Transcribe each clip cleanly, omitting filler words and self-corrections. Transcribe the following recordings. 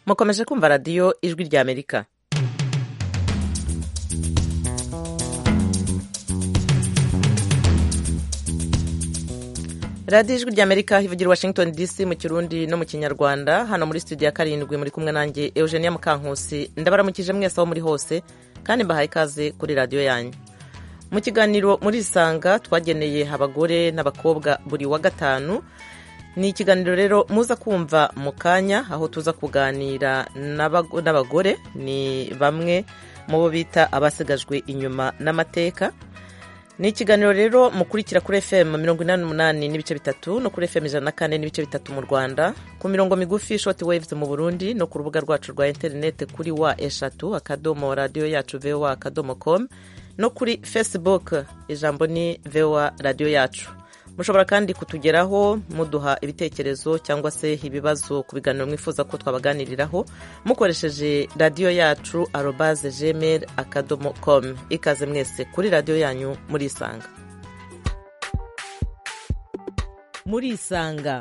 mukomeje kumva radiyo ijwi rya amerika. radiyo ijwi rya amerika ivugira Washington DC mu kirundi no mu kinyarwanda. Hano muri studio ya 7 muri kumwe nanjye Eugenia Mukankusi. Ndabaramukije mwese aho muri hose kandi mbahaye ikaze kuri radiyo yanyu. Mu kiganiro muri Isanga twageneye abagore n'abakobwa buri wa gatanu. Ni ikiganiro rero muza kumva mu kanya, aho tuza kuganira n'abagore. Ni bamwe mu bo bita abasigajwe inyuma n'amateka. Ni ikiganiro rero mukurikira kuri FM 88.3 no kuri FM 104.3 mu Rwanda, ku mirongo migufi short waves mu Burundi, no ku rubuga rwacu rwa internet kuri wa@radioyacu.voa.com, no kuri Facebook ijambo ni VOA radio yacu. Mushobora kandi kutugeraho muduha ibitekerezo cyangwa se ibibazo ku biganiro mwifuza ko twabaganiriraho mukoresheje radio yacu @gmail.com. Ikaze mwese kuri radio yanyu muri Isanga. Muri Isanga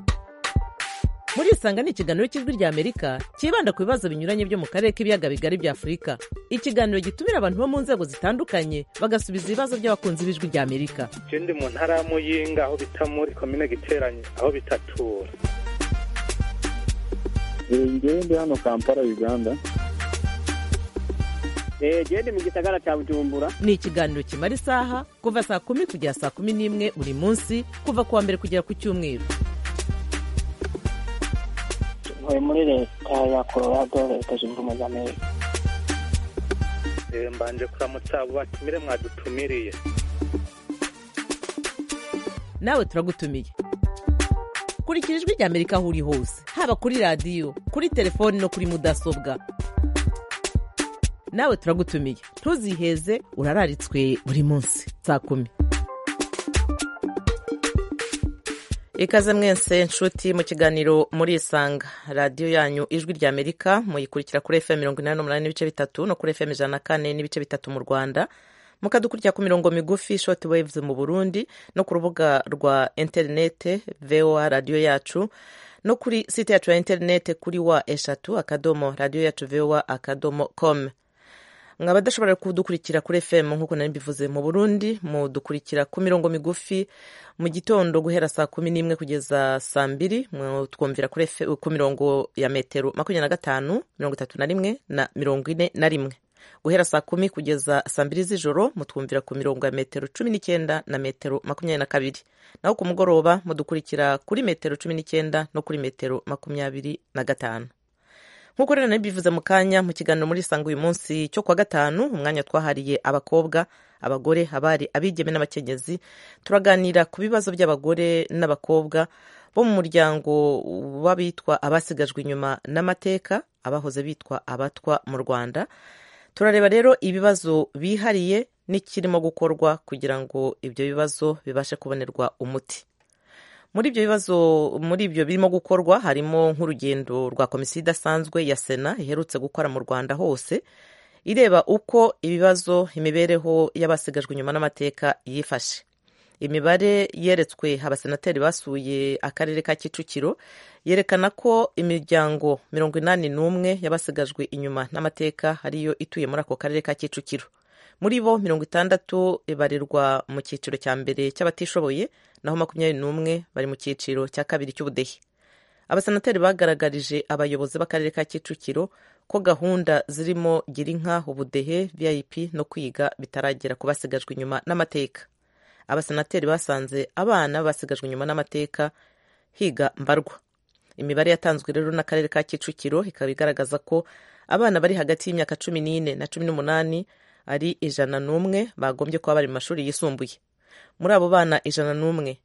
ni ikiganiro cy'ijwi rya Amerika kibanda ku bibazo binyuranye byo mu karere k'ibiyaga bigari bya Afurika. Ikiganiro gitumira abantu bo mu nzego zitandukanye bagasubiza ibibazo by'abakunzi b'ijwi rya Amerika. Je ndi mu ntara ya Muyinga aho bita muri commune Giteranye aho bitatura. Ngewe ndi hano Kampala Uganda. Je ndi mu gisagara cya Bujumbura. Ni ikiganiro kimara isaha kuva saa 10 kugera saa 11 buri munsi, kuva kuwa mbere kugera ku cyumweru. Muri leta ya Colorado, leta zunze ubumwe za Amerika. Mbanje kuramutsa abo batumire mwadutumiriye. Nawe turagutumiye. Kurikira ijwi rya Amerika aho uri hose, haba kuri radio, kuri telefoni no kuri mudasobwa. Nawe turagutumiye. Ntuziheze, urararitswe buri munsi saa 10. Ikaze mwese nshuti mu kiganiro muri Isanga. Radiyo yanyu ijwi rya Amerika muyikurikira kuri FM 88.3 no kuri FM 104.3 mu Rwanda. Mukadukurikira ku mirongo migufi short waves mu Burundi, no ku rubuga rwa internet VOA radio yacu, no kuri site yacu ya internet kuri wa@radioyacu.voa.com. Mwaba dashobora kudukurikira kuri FM nkuko nari mbivuze mu Burundi, mudukurikira ku mirongo migufi mu gitondo guhera saa 11 kugeza saa 2, twumvira ku mirongo ya metero 25, 31 na 41. Guhera saa 10 kugeza saa 2 z'ijoro mutwumvira ku mirongo ya metero 19 na metero 22. Naho ku mugoroba mudukurikira kuri metero 19 no kuri metero 25. Nkuko rero nabivuze mu kanya, mu kiganiro muri Isanga uyu munsi cyo kwa gatanu, umwanya twahariye abakobwa, abagore, abari, abigeme n'abakenyezi. Turaganira ku bibazo by'abagore n'abakobwa bo mu muryango w'abitwa abasigajwe inyuma n'amateka, abahoze bitwa abatwa mu Rwanda. Turareba rero ibibazo bihariye n'ikirimo gukorwa kugira ngo ibyo bibazo bibashe kubonerwa umuti. Muri ibyo birimo gukorwa harimo nk'urugendo rwa komisiyo idasanzwe ya Sena iherutse gukora mu Rwanda hose, ireba uko ibibazo imibereho y'abasigajwe inyuma n'amateka yifashe. Imibare yeretswe abasenateri basuye akarere ka Kicukiro yerekana ko imiryango 81 y'abasigajwe inyuma n'amateka ariyo ituye muri ako karere ka Kicukiro. Muri bo 60 ibarirwa mu cyiciro cya mbere cy'abatishoboye, naho 21 bari mu cyiciro cya kabiri cy'ubudehe. Abasenateri bagaragarije abayobozi b'akarere ka Kicukiro ko gahunda zirimo Girinka, ubudehe, VIP no kwiga bitaragera ku basigajwe inyuma n'amateka. Abasenateri basanze abana basigajwe inyuma n'amateka higa mbarwa. Imibare yatanzwe rero n'akarere ka Kicukiro ikaba igaragaza ko abana bari hagati y'imyaka 14 na 18 ari 101 bagombye kuba bari mu mashuri yisumbuye. Muri abo bana 101,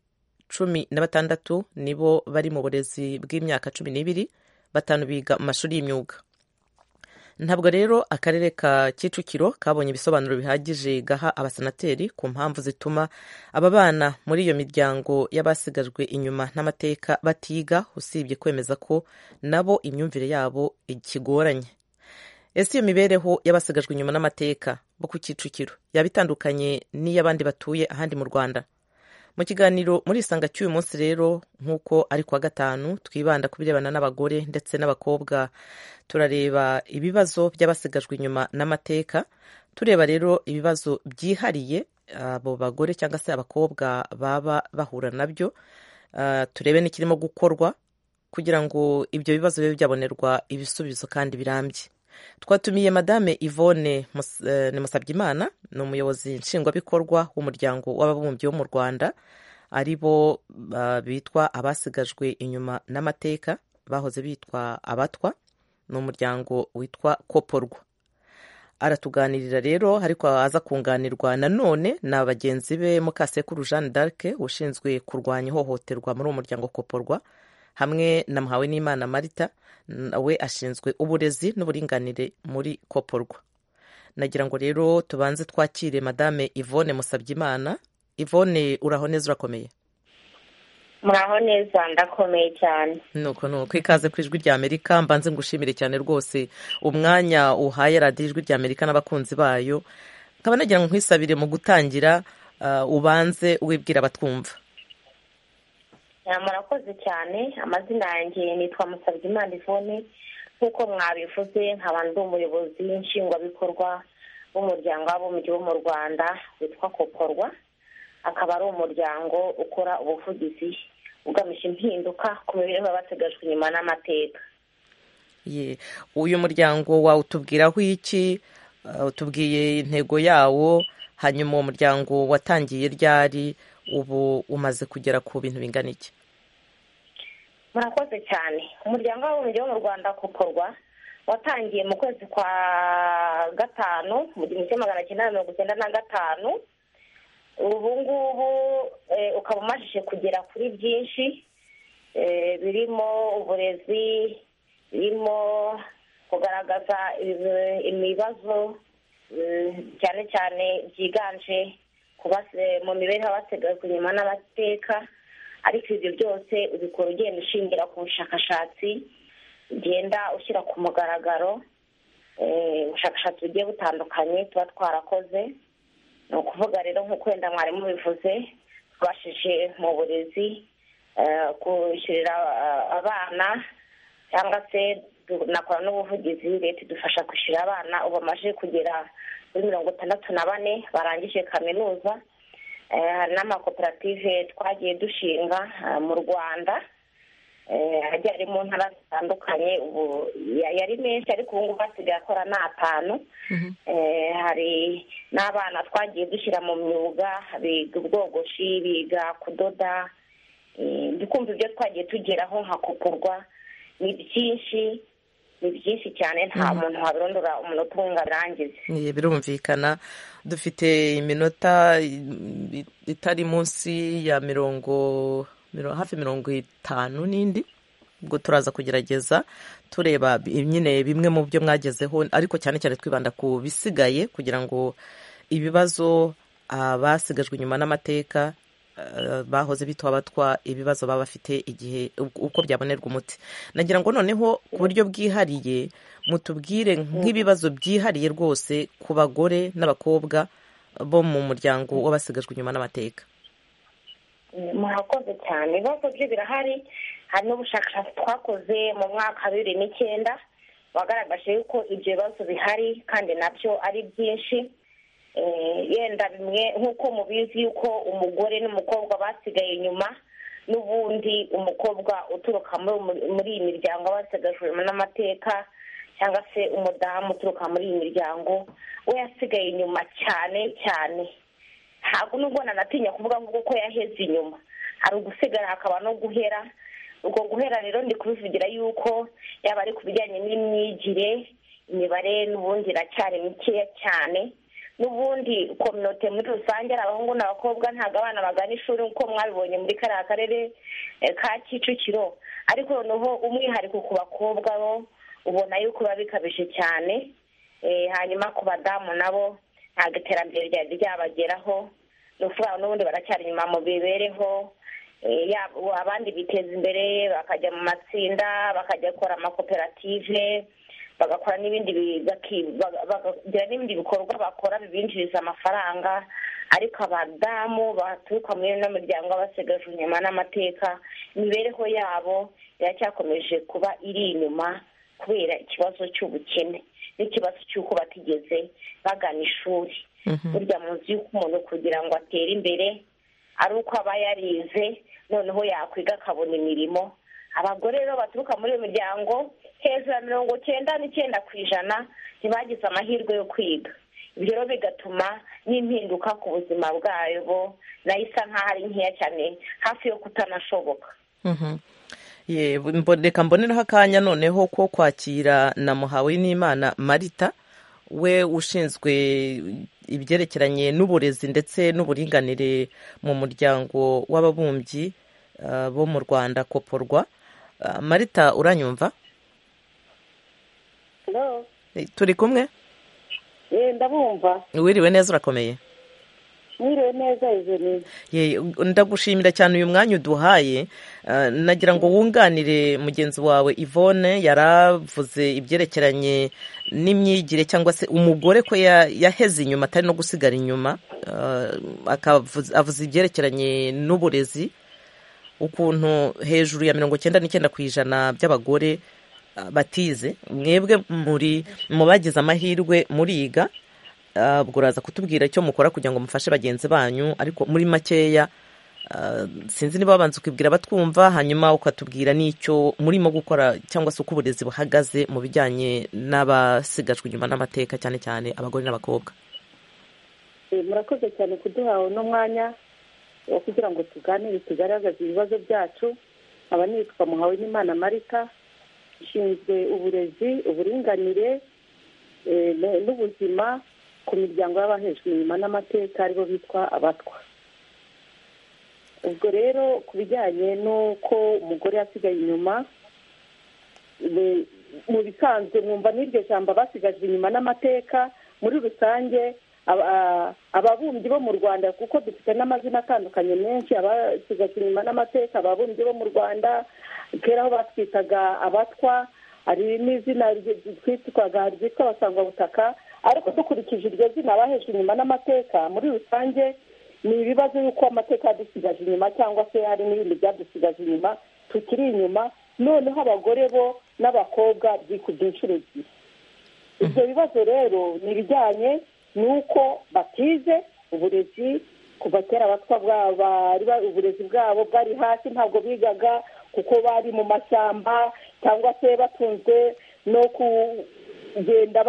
16 nibo bari mu burezi bw'imyaka 12, 5 biga mu mashuri y'imyuga. Ntabwo rero akarere ka Kicukiro kabonye ibisobanuro bihagije gaha abasenateri ku mpamvu zituma aba bana muri iyo miryango y'abasigajwe inyuma n'amateka batiga, usibye kwemeza ko nabo imyumvire yabo ikigoranye. Ese iyo mibereho y'abasigajwe inyuma n'amateka bo ku Kicukiro yabitandukanye n'iy'abandi batuye ahandi mu Rwanda? mu kiganiro muri isanga cy'uyu munsi rero nk'uko ari kuwa gatanu twibanda ku birebana n'abagore ndetse n'abakobwa, turareba ibibazo by'abasigajwe inyuma n'amateka, tureba rero ibibazo byihariye abo bagore cyangwa se abakobwa baba bahura nabyo, turebe n'ikirimo gukorwa kugira ngo ibyo bibazo bibe byabonerwa ibisubizo kandi birambye. Twatumiye Madame Yvonne Musabyimana, ni umuyobozi nshingwabikorwa w'umuryango w'ababumbyi wo mu Rwanda, ari bo bitwa abasigajwe inyuma n'amateka, bahoze bitwa abatwa, ni umuryango witwa Koporwa. Aratuganirira rero, ariko aza kunganirwa nanone na bagenzi be Mukasekuru Jeanne d'Arc ushinzwe kurwanya ihohoterwa muri uwo muryango Koporwa, hamwe na Muhawenimana Marita we ashinzwe uburezi n'uburinganire muri Koporwa. Nagira ngo rero tubanze twakire Madame Yvonne Musabyimana. Yvonne, uraho neza, urakomeye? Muraho neza, ndakomeye cyane. Nuko ikaze ku Ijwi ry'Amerika. Mbanze ngushimire cyane rwose umwanya uhaye radiyo Ijwi ry'Amerika n'abakunzi bayo. Nkaba nagira ngo nkwisabire mu gutangira ubanze wibwira abatwumva. Murakoze cyane. Amazina yanjye nitwa Musabyimana Yvonne, nk'uko mwabivuze nkaba ndi umuyobozi nshingwabikorwa w'umuryango w'ababumbyi bo mu Rwanda witwa Koporwa. Akaba ari umuryango ukora ubuvugizi ugamije impinduka ku mibereho y'abasigajwe inyuma n'amateka. Uyu muryango wawutubwiraho iki? Utubwiye intego yawo, hanyuma uwo muryango watangiye ryari, ubu umaze kugera ku bintu bingana iki? Murakoze cyane. Umuryango w'ababumbyi bo mu Rwanda Koporwa watangiye mu kwezi kwa gatanu mu 1995. Ubu ngubu ukaba umajije kugera kuri byinshi, birimo uburezi, birimo kugaragaza ibibazo cyane cyane byiganje mu mibereho y'abasigajwe inyuma n'amateka, ariko ibyo byose ubikora ugenda ushingira ku bushakashatsi ugenda ushyira ku mugaragaro, ubushakashatsi bugiye butandukanye tuba twarakoze. Ni ukuvuga rero nk'uko wenda mwarimu bivuze, tubashije mu burezi kwishyurira abana, cyangwa se tunakora n'ubuvugizi. Leta idufasha kwishyurira abana ubu bamaze kugera kuri 64 barangije kaminuza. Hari n'amakoperative twagiye dushinga mu Rwanda, agiye ari mu ntara zitandukanye. Ubu yari menshi, ariko ubu ngubu hasigaye akora n'5. Hari n'abana twagiye dushyira mu myuga, biga ubwogoshi, biga kudoda. Ndikumva ibyo twagiye tugeraho nka Koporwa ni byinshi cyane, nta muntu wabirondora umunota umwe ngo abirangize. Birumvikana. Dufite iminota itari munsi ya hafi 50 n'indi, ubwo turaza kugerageza tureba nyine bimwe mu byo mwagezeho, ariko cyane cyane twibanda ku bisigaye kugira ngo ibibazo abasigajwe inyuma n'amateka bahoze bitwa abatwa ibibazo baba bafite igihe uko byabonerwa umuti. Nagira ngo noneho ku buryo bwihariye mutubwire nk'ibibazo byihariye rwose ku bagore n'abakobwa bo mu muryango w'abasigajwe inyuma n'amateka. Murakoze cyane. Ibibazo byo birahari. Hari n'ubushakashatsi twakoze mu mwaka 2009 wagaragaje yuko ibyo bibazo bihari kandi nabyo ari byinshi. Yenda bimwe nk'uko mubizi yuko umugore n'umukobwa basigaye inyuma, n'ubundi umukobwa uturuka muri iyi miryango abasigajwe n'amateka, cyangwa se umudamu uturuka muri iyi miryango, we yasigaye inyuma cyane cyane. Ntabwo nubwo nanatinya kuvuga ko yaheze inyuma, hari ugusigara hakaba no guhera. Ubwo guhera rero ndi kubivugira yuko yaba ari ku bijyanye n'imyigire, imibare n'ubundi iracyari mikeya cyane. N'ubundi kominote muri rusange ari abahungu n'abakobwa, ntabwo abana bagana ishuri nk'uko mwabibonye muri kariya karere ka Kicukiro, ariko noneho umwihariko ku bakobwa bo ubona yuko biba bikabije cyane. Hanyuma ku badamu nabo ntabwo iterambere ryari ryabageraho, ni ukuvuga n'ubundi baracyari inyuma mu mibereho. Abandi biteza imbere bakajya mu matsinda, bakajya gukora amakoperative, bagakora n'ibindi bakagira n'ibindi bikorwa bakora bibinjiriza amafaranga, ariko abadamu baturuka muri ino miryango y'abasigajwe inyuma n'amateka imibereho yabo iracyakomeje kuba iri inyuma kubera ikibazo cy'ubukene n'ikibazo cy'uko batigeze bagana ishuri. burya muzi yuko umuntu kugira ngo atere imbere ari uko aba yarize noneho yakwiga akabona imirimo. Abagore rero baturuka muri iyo miryango hejuru ya 99% ntibagize amahirwe yo kwiga. Ibyo rero bigatuma n'impinduka ku buzima bwabo nayo isa nk'aho ari nkeya cyane hafi yo kutanashoboka. Reka mboneraho akanya noneho ko kwakira na Muhawenimana Marita, we ushinzwe ibyerekeranye n'uburezi ndetse n'uburinganire mu muryango w'ababumbyi bo mu Rwanda Koporwa. Marita, uranyumva? Hello. Turi kumwe? Ndabumva. Wiriwe neza, urakomeye? Mwiriwe neza Eugenie. Ndagushimira cyane uyu mwanya uduhaye. Nagira ngo wunganire mugenzi wawe Yvonne yaravuze ibyerekeranye n'imyigire cyangwa se umugore ko yaheze inyuma atari no gusigara inyuma, avuze ibyerekeranye n'uburezi, ukuntu hejuru ya 99% by'abagore batize. Mwebwe muri mu bagize amahirwe muriga, uraza kutubwira icyo mukora kugira ngo mufashe bagenzi banyu, ariko muri makeya sinzi niba babanza ukibwira batwumva hanyuma ukatubwira n'icyo murimo gukora cyangwa se uko uburezi buhagaze mu bijyanye n'abasigajwe inyuma n'amateka, cyane cyane abagore n'abakobwa. Murakoze cyane kuduha uno mwanya wo kugira ngo tuganire tugaragaze ibibazo byacu. Aba nitwa Muhawenimana Marita, ishinzwe uburezi, uburinganire n'ubuzima ku miryango y'abahejwe inyuma n'amateka aribo bitwa abatwa. Ubwo rero ku bijyanye n'uko umugore yasigaye inyuma, mu bisanzwe mwumva n'iryo jambo basigajwe inyuma n'amateka muri rusange. Ababumbyi bo mu Rwanda, kuko dufite n'amazina atandukanye menshi, abasigajwe inyuma n'amateka, ababumbyi bo mu Rwanda, kera aho batwitaga abatwa, hari n'izina twitwaga ryitwa abasangwabutaka, ariko dukurikije iryo zina abahejwe inyuma n'amateka muri rusange ni ibibazo y'uko amateka yadusigaje inyuma cyangwa se hari n'ibindi byadusigaje inyuma tukiri inyuma, noneho abagore bo n'abakobwa byikubye inshuro ebyiri. Ibyo bibazo rero ni ibijyanye n'uko batize uburezi. Kuva kera abatwa uburezi bwabo bwari hasi, ntabwo bigaga kuko bari mu mashyamba cyangwa se batunzwe no kugenda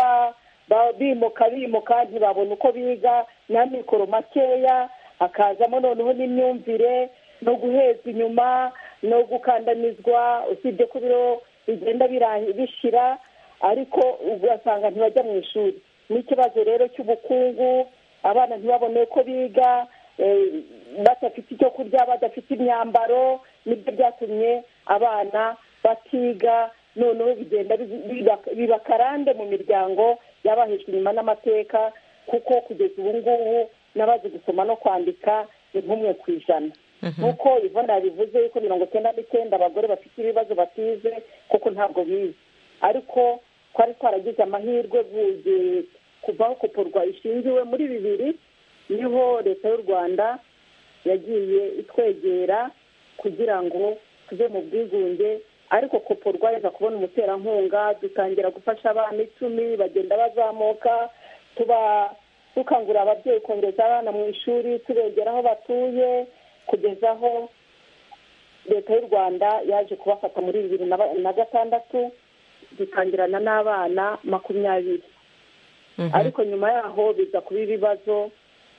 bimuka ntibabona uko biga, n'amikoro makeya, hakazamo noneho n'imyumvire no guhezwa inyuma no gukandamizwa, usibye ko biro bigenda bishira, ariko ugasanga ntibajya mu ishuri. N'ikibazo rero cy'ubukungu, abana ntibabone ko biga, badafite icyo kurya, badafite imyambaro, nibyo byatumye abana batiga, noneho bigenda biba karande mu miryango y'abahejwe inyuma n'amateka, kuko kugeza ubu ngubu n'abazi gusoma no kwandika ni 1%. Nk'uko Yvonne yabivuze yuko 99% abagore bafite ibibazo batize kuko ntabwo bize, ariko twari twaragize amahirwe kuvaho Koporwa ishingiwe muri 2000, niho leta y'u Rwanda yagiye itwegera kugira ngo tuve mu bwigunge, ariko Koporwa yaza kubona umuterankunga, dutangira gufasha abana 10 bagenda bazamuka, dukangurira ababyeyi kongeza abana mu ishuri, tubegera aho batuye, kugeza aho leta y'u Rwanda yaje kubafata muri 2006, dutangirana n'abana 20. Ariko nyuma yaho biza kuba ibibazo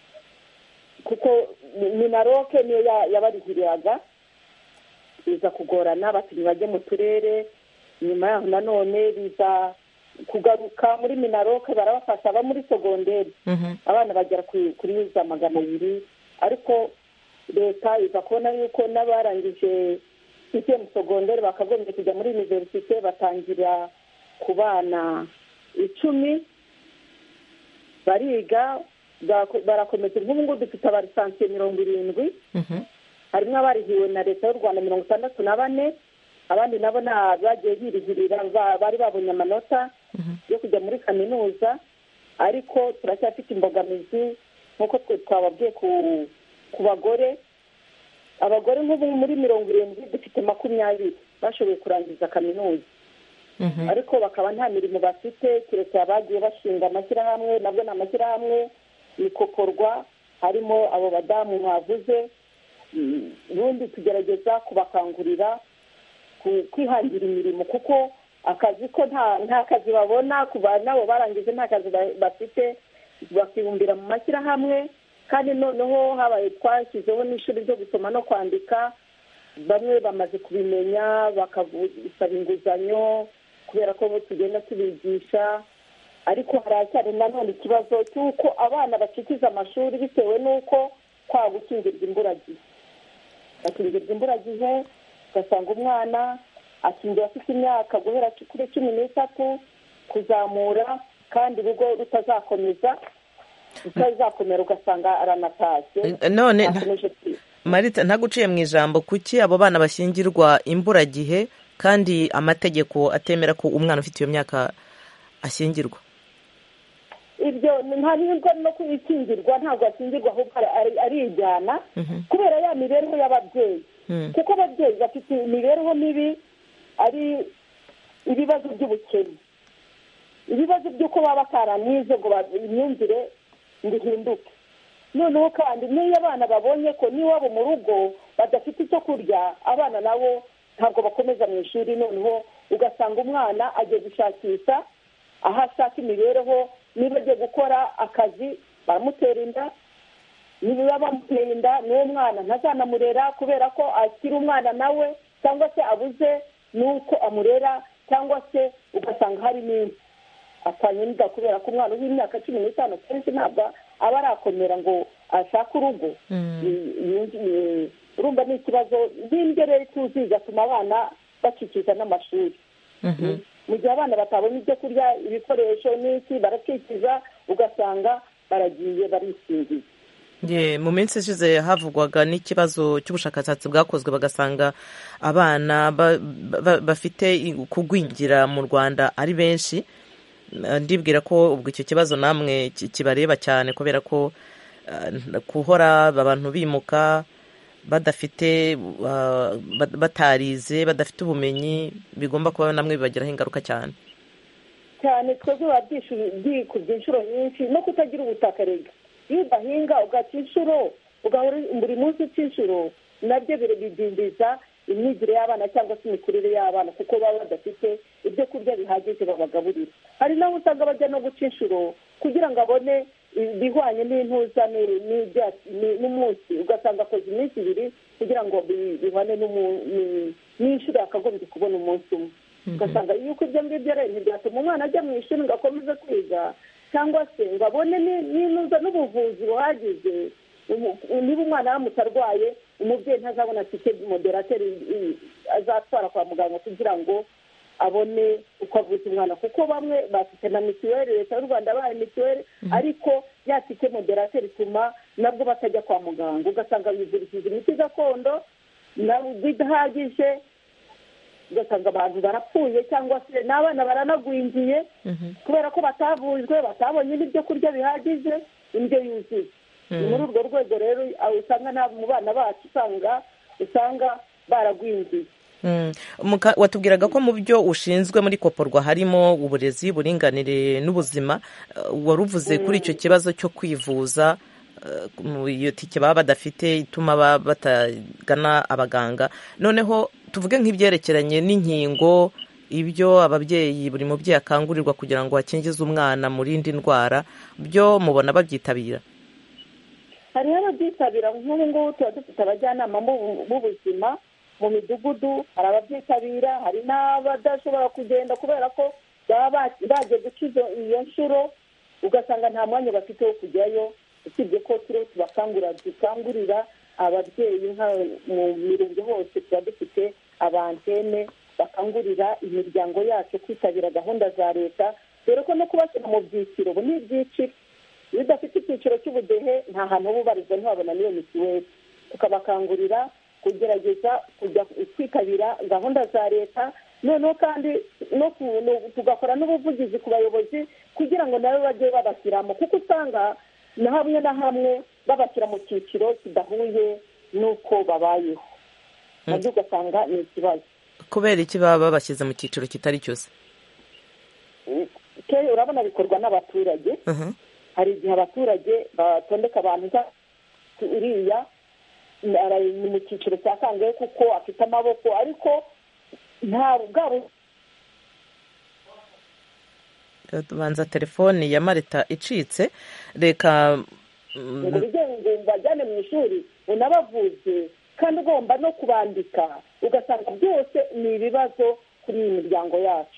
kuko Minaroke niyo yabarihiriraga, biza kugorana, batumye bajye mu turere. Nyuma yaho nanone biza kugaruka muri Minaroke, barabafasha aba muri segonderi, abana bagera kuri za 200, ariko leta iza kubona yuko n'abarangije mu segonderi bakagombye kujya muri universite, batangira ku bana 10 bariga, barakomeza. Nk'ubu ngubu dufite abarisansiye 70, harimo abarihiwe na leta y'u Rwanda 64, abandi nabo bagiye birihirira, bari babonye amanota yo kujya muri kaminuza, ariko turacyafite imbogamizi nk'uko twababwiye ku bagore, abagore nk'ubu muri 70 dufite 20 bashoboye kurangiza kaminuza, ariko bakaba nta mirimo bafite keretse abagiye bashinga amashyirahamwe, nabwo ni amashyirahamwe bikokorwa, harimo abo badamu mwavuze. Ubundi tugerageza kubakangurira kwihangira imirimo, kuko akazi ko nta kazi babona, ku nabo barangije nta kazi bafite, bakibumbira mu mashyirahamwe. Kandi noneho habaye twashyizeho n'ishuri ryo gusoma no kwandika, bamwe bamaze kubimenya bakabusaba inguzanyo kubera ko tugenda tubigisha. Ariko haracyari nanone ikibazo cy'uko abana bacikiza amashuri bitewe n'uko kwa gukingirwa imburagihe. Bakingirwa imburagihe, ugasanga umwana akingiwe afite imyaka guhera kuri 13 kuzamura, kandi urugo rutazakomera, ugasanga aranatashye. None Marita, ntaguciye mu ijambo, kuki abo bana bashyingirwa imburagihe kandi amategeko atemera ko umwana ufite iyo myaka ashyingirwa? Ibyo nta n'ubwo no kubikingirwa, ntabwo ashyingirwa, ahubwo arijyana kubera ya mibereho y'ababyeyi. Kuko ababyeyi bafite imibereho mibi, ari ibibazo by'ubukene, ibibazo by'uko baba bataranize ngo imyumvire ndihinduke. Noneho kandi n'iyo abana babonye ko n'iwabo mu rugo badafite icyo kurya, abana nabo ntabwo bakomeza mu ishuri. Noneho ugasanga umwana agiye gushakisha aho ashaka imibereho, niba agiye gukora akazi baramutera inda, niba bamuteye inda n'uwo mwana ntazanamurera kubera ko akiri umwana nawe, cyangwa se abuze n'uko amurera, cyangwa se ugasanga hari n'indi atanye n'inda kubera ko umwana w'imyaka 15 kenshi ntabwo aba arakomera ngo ashake urugo. Urumva ni ikibazo n'indyo rero tuzi igatuma abana bacikiza n'amashuri. Mu gihe abana batabona ibyo kurya, ibikoresho n'iki, baracikiza, ugasanga baragiye barisingiza. Mu minsi ishize havugwaga n'ikibazo cy'ubushakashatsi bwakozwe, bagasanga abana bafite kugwingira mu Rwanda ari benshi. Ndibwira ko ubwo icyo kibazo namwe kibareba cyane, kubera ko kuhora abantu bimuka badafite batarize, badafite ubumenyi, bigomba kuba namwe bibagiraho ingaruka cyane. Twebwe babyikubye inshuro nyinshi no kutagira ubutaka. Rega iyo udahinga ugaca inshuro, ugahora buri munsi uca inshuro, nabyo bidindiza imyigire y'abana cyangwa se imikurire y'abana, kuko baba badafite ibyo kurya bihagije babagaburira. Hari n'aho usanga bajya no guca inshuro kugira ngo abone bihwanye n'intuza n'umunsi, ugasanga akoze iminsi 2 kugira ngo bihwane n'inshuro yakagombye kubona umunsi umwe. Ugasanga yuko ibyo ngibyo rero ntibyatuma umwana ajya mu ishuri ngo akomeze kwiga, cyangwa se ngo abone n'intuza n'ubuvuzi buhagije. Niba umwana aramutse arwaye, umubyeyi ntazabona afite moderateri azatwara kwa muganga kugira ngo abone uko avuza umwana, kuko bamwe bafite na mituweli, leta y'u Rwanda bahaye mituweli, ariko yafite moderateri ituma nabwo batajya kwa muganga. Ugasanga bizirikije imiti gakondo nabwo idahagije, ugasanga abantu barapfuye, cyangwa se n'abana baranagwingiye kubera ko batavujwe, batabonye n'ibyo kurya bihagije, indyo yuzuye. Muri urwo rwego rero usanga mu bana bacu usanga baragwingiye. Watubwiraga ko mu byo ushinzwe muri Koporwa harimo uburezi, uburinganire n'ubuzima. Waruvuze kuri icyo kibazo cyo kwivuza, iyo tike baba badafite ituma batagana abaganga. Noneho tuvuge nk'ibyerekeranye n'inkingo, ibyo ababyeyi, buri mubyeyi akangurirwa kugira ngo akingize umwana mu rindi ndwara, byo mubona babyitabira? Hariho ababyitabira, nk'ubu ngubu tuba dufite abajyanama b'ubuzima mu midugudu, hari ababyitabira, hari n'abadashobora kugenda kubera ko baba bagiye guca iyo nshuro, ugasanga nta mwanya bafite wo kujyayo. Usibye ko dukangurira ababyeyi mu mirenge hose, tuba dufite abantene bakangurira imiryango yacu kwitabira gahunda za leta, dore ko no kubashyira mu byiciro, ubu ni ibyiciro. Iyo udafite icyiciro cy'ubudehe nta hantu uba ubarizwa, ntiwabona n'iyo mituweli. Tukabakangurira kugerageza kujya kwitabira gahunda za leta, noneho kandi tugakora n'ubuvugizi ku bayobozi kugira ngo nabo bajye babashyiramo, kuko usanga na hamwe na hamwe babashyira mu cyiciro kidahuye n'uko babayeho nabyo ugasanga ni ikibazo. kubera iki baba babashyize mu cyiciro kitari cyose? Urabona bikorwa n'abaturage. Hari igihe abaturage batondeka abantu uriya ni mu cyiciro cya kangahe kuko afite amaboko, ariko nta bwabo. Tubanza telefone ya Marita icitse, reka ngo bajyane mu ishuri unabavuze kandi ugomba no kubandika, ugasanga byose ni ibibazo kuri iyi miryango yacu.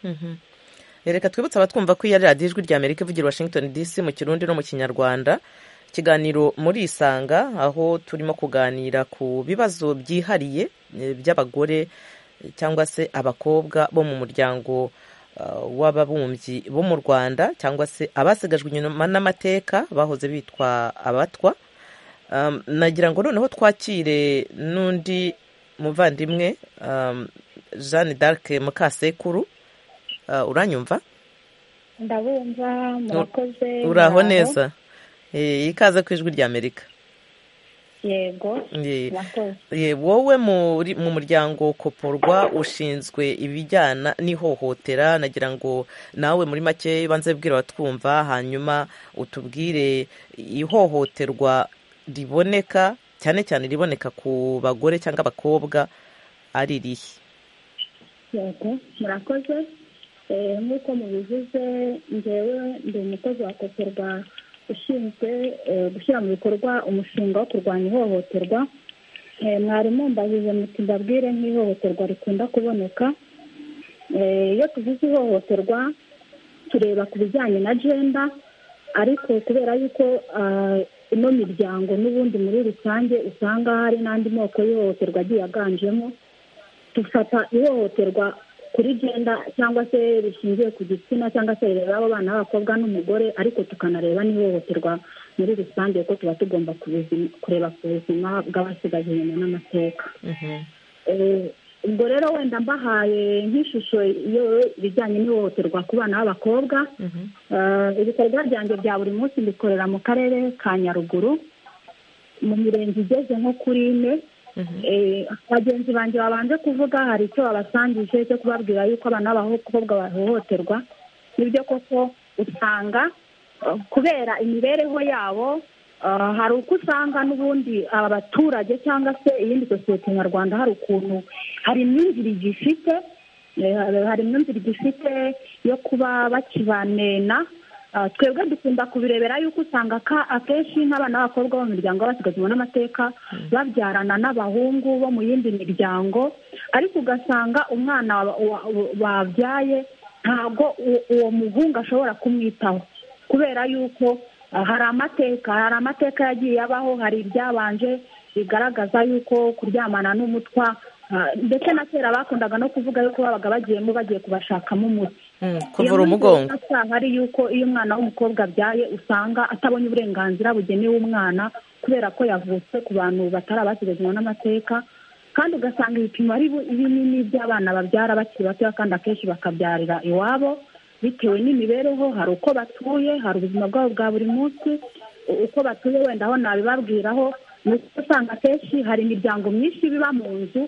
reka twibutse abatwumva ko iyi ari radiyo ijwi rya Amerika ivugira Washington DC mu Kirundi no mu Kinyarwanda, ikiganiro muri Isanga, aho turimo kuganira ku bibazo byihariye by'abagore cyangwa se abakobwa bo mu muryango w'ababumbyi bo mu Rwanda, cyangwa se abasigajwe inyuma n'amateka bahoze bitwa abatwa. Nagira ngo noneho twakire n'undi muvandimwe, Jeanne d'Arc Mukasekuru. Uranyumva? Ndabumva, murakoze. Uraho neza? Ikaze ku ijwi rya Amerika. Yego, murakoze. Wowe mu muryango Koporwa ushinzwe ibijyana n'ihohotera, nagira ngo nawe muri make banze bwira abatwumva, hanyuma utubwire ihohoterwa riboneka cyane cyane riboneka ku bagore cyangwa abakobwa ari irihe? Yego, murakoze. Nk'uko mubivuze, njyewe ndi umukozi wa Koporwa ushinzwe gushyira mu bikorwa umushinga wo kurwanya ihohoterwa. Mwarimu mbajije muti mbabwire nk'ihohoterwa rikunda kuboneka. Iyo tuvuze ihohoterwa tureba ku bijyanye na gender, ariko kubera yuko ino miryango n'ubundi muri rusange usanga hari n'andi moko y'ihohoterwa agiye aganjemo, dufata ihohoterwa kuri gender cyangwa se rishingiye ku gitsina cyangwa se rireba abo bana b'abakobwa n'umugore, ariko tukanareba n'ihohoterwa muri rusange kuko tuba tugomba kureba ku buzima bw'abasigaje inyuma n'amateka. Ubwo rero wenda mbahaye nk'ishusho ibijyanye n'ihohoterwa ku bana b'abakobwa. Ibikorwa byanjye bya buri munsi mbikorera mu karere ka Nyaruguru, mu mirenge igeze nko kuri 4. Bagenzi banjye babanje kuvuga hari icyo babasangije cyo kubabwira yuko abana b'abakobwa bahohoterwa. Nibyo koko usanga kubera imibereho yabo, hari uko usanga n'ubundi abaturage cyangwa se iyindi sosiyete nyarwanda hari ukuntu hari imyumvire igifite yo kuba bakibanena. Twebwe dukunda kubirebera yuko usanga akenshi nk'abana b'abakobwa bo mu miryango basigajwe n'amateka babyarana n'abahungu bo mu yindi miryango, ariko ugasanga umwana babyaye ntabwo uwo muhungu ashobora kumwitaho kubera yuko hari amateka yagiye abaho, hari ibyabanje bigaragaza yuko kuryamana n'umutwa, ndetse na kera bakundaga no kuvuga yuko babaga bagiye kubashakamo umuti, kuvura umugongo. Hari yuko iyo umwana w'umukobwa abyaye usanga atabonye uburenganzira bugenewe umwana kubera ko yavutse ku bantu batari abasigajwe n'amateka, kandi ugasanga ibipimo ari binini by'abana babyara bakiri batoya kandi akenshi bakabyarira iwabo bitewe n'imibereho. Hari uko batuye, hari ubuzima bwabo bwa buri munsi, uko batuye wenda aho nabibabwiraho ni uko usanga akenshi hari imiryango myinshi biba mu nzu,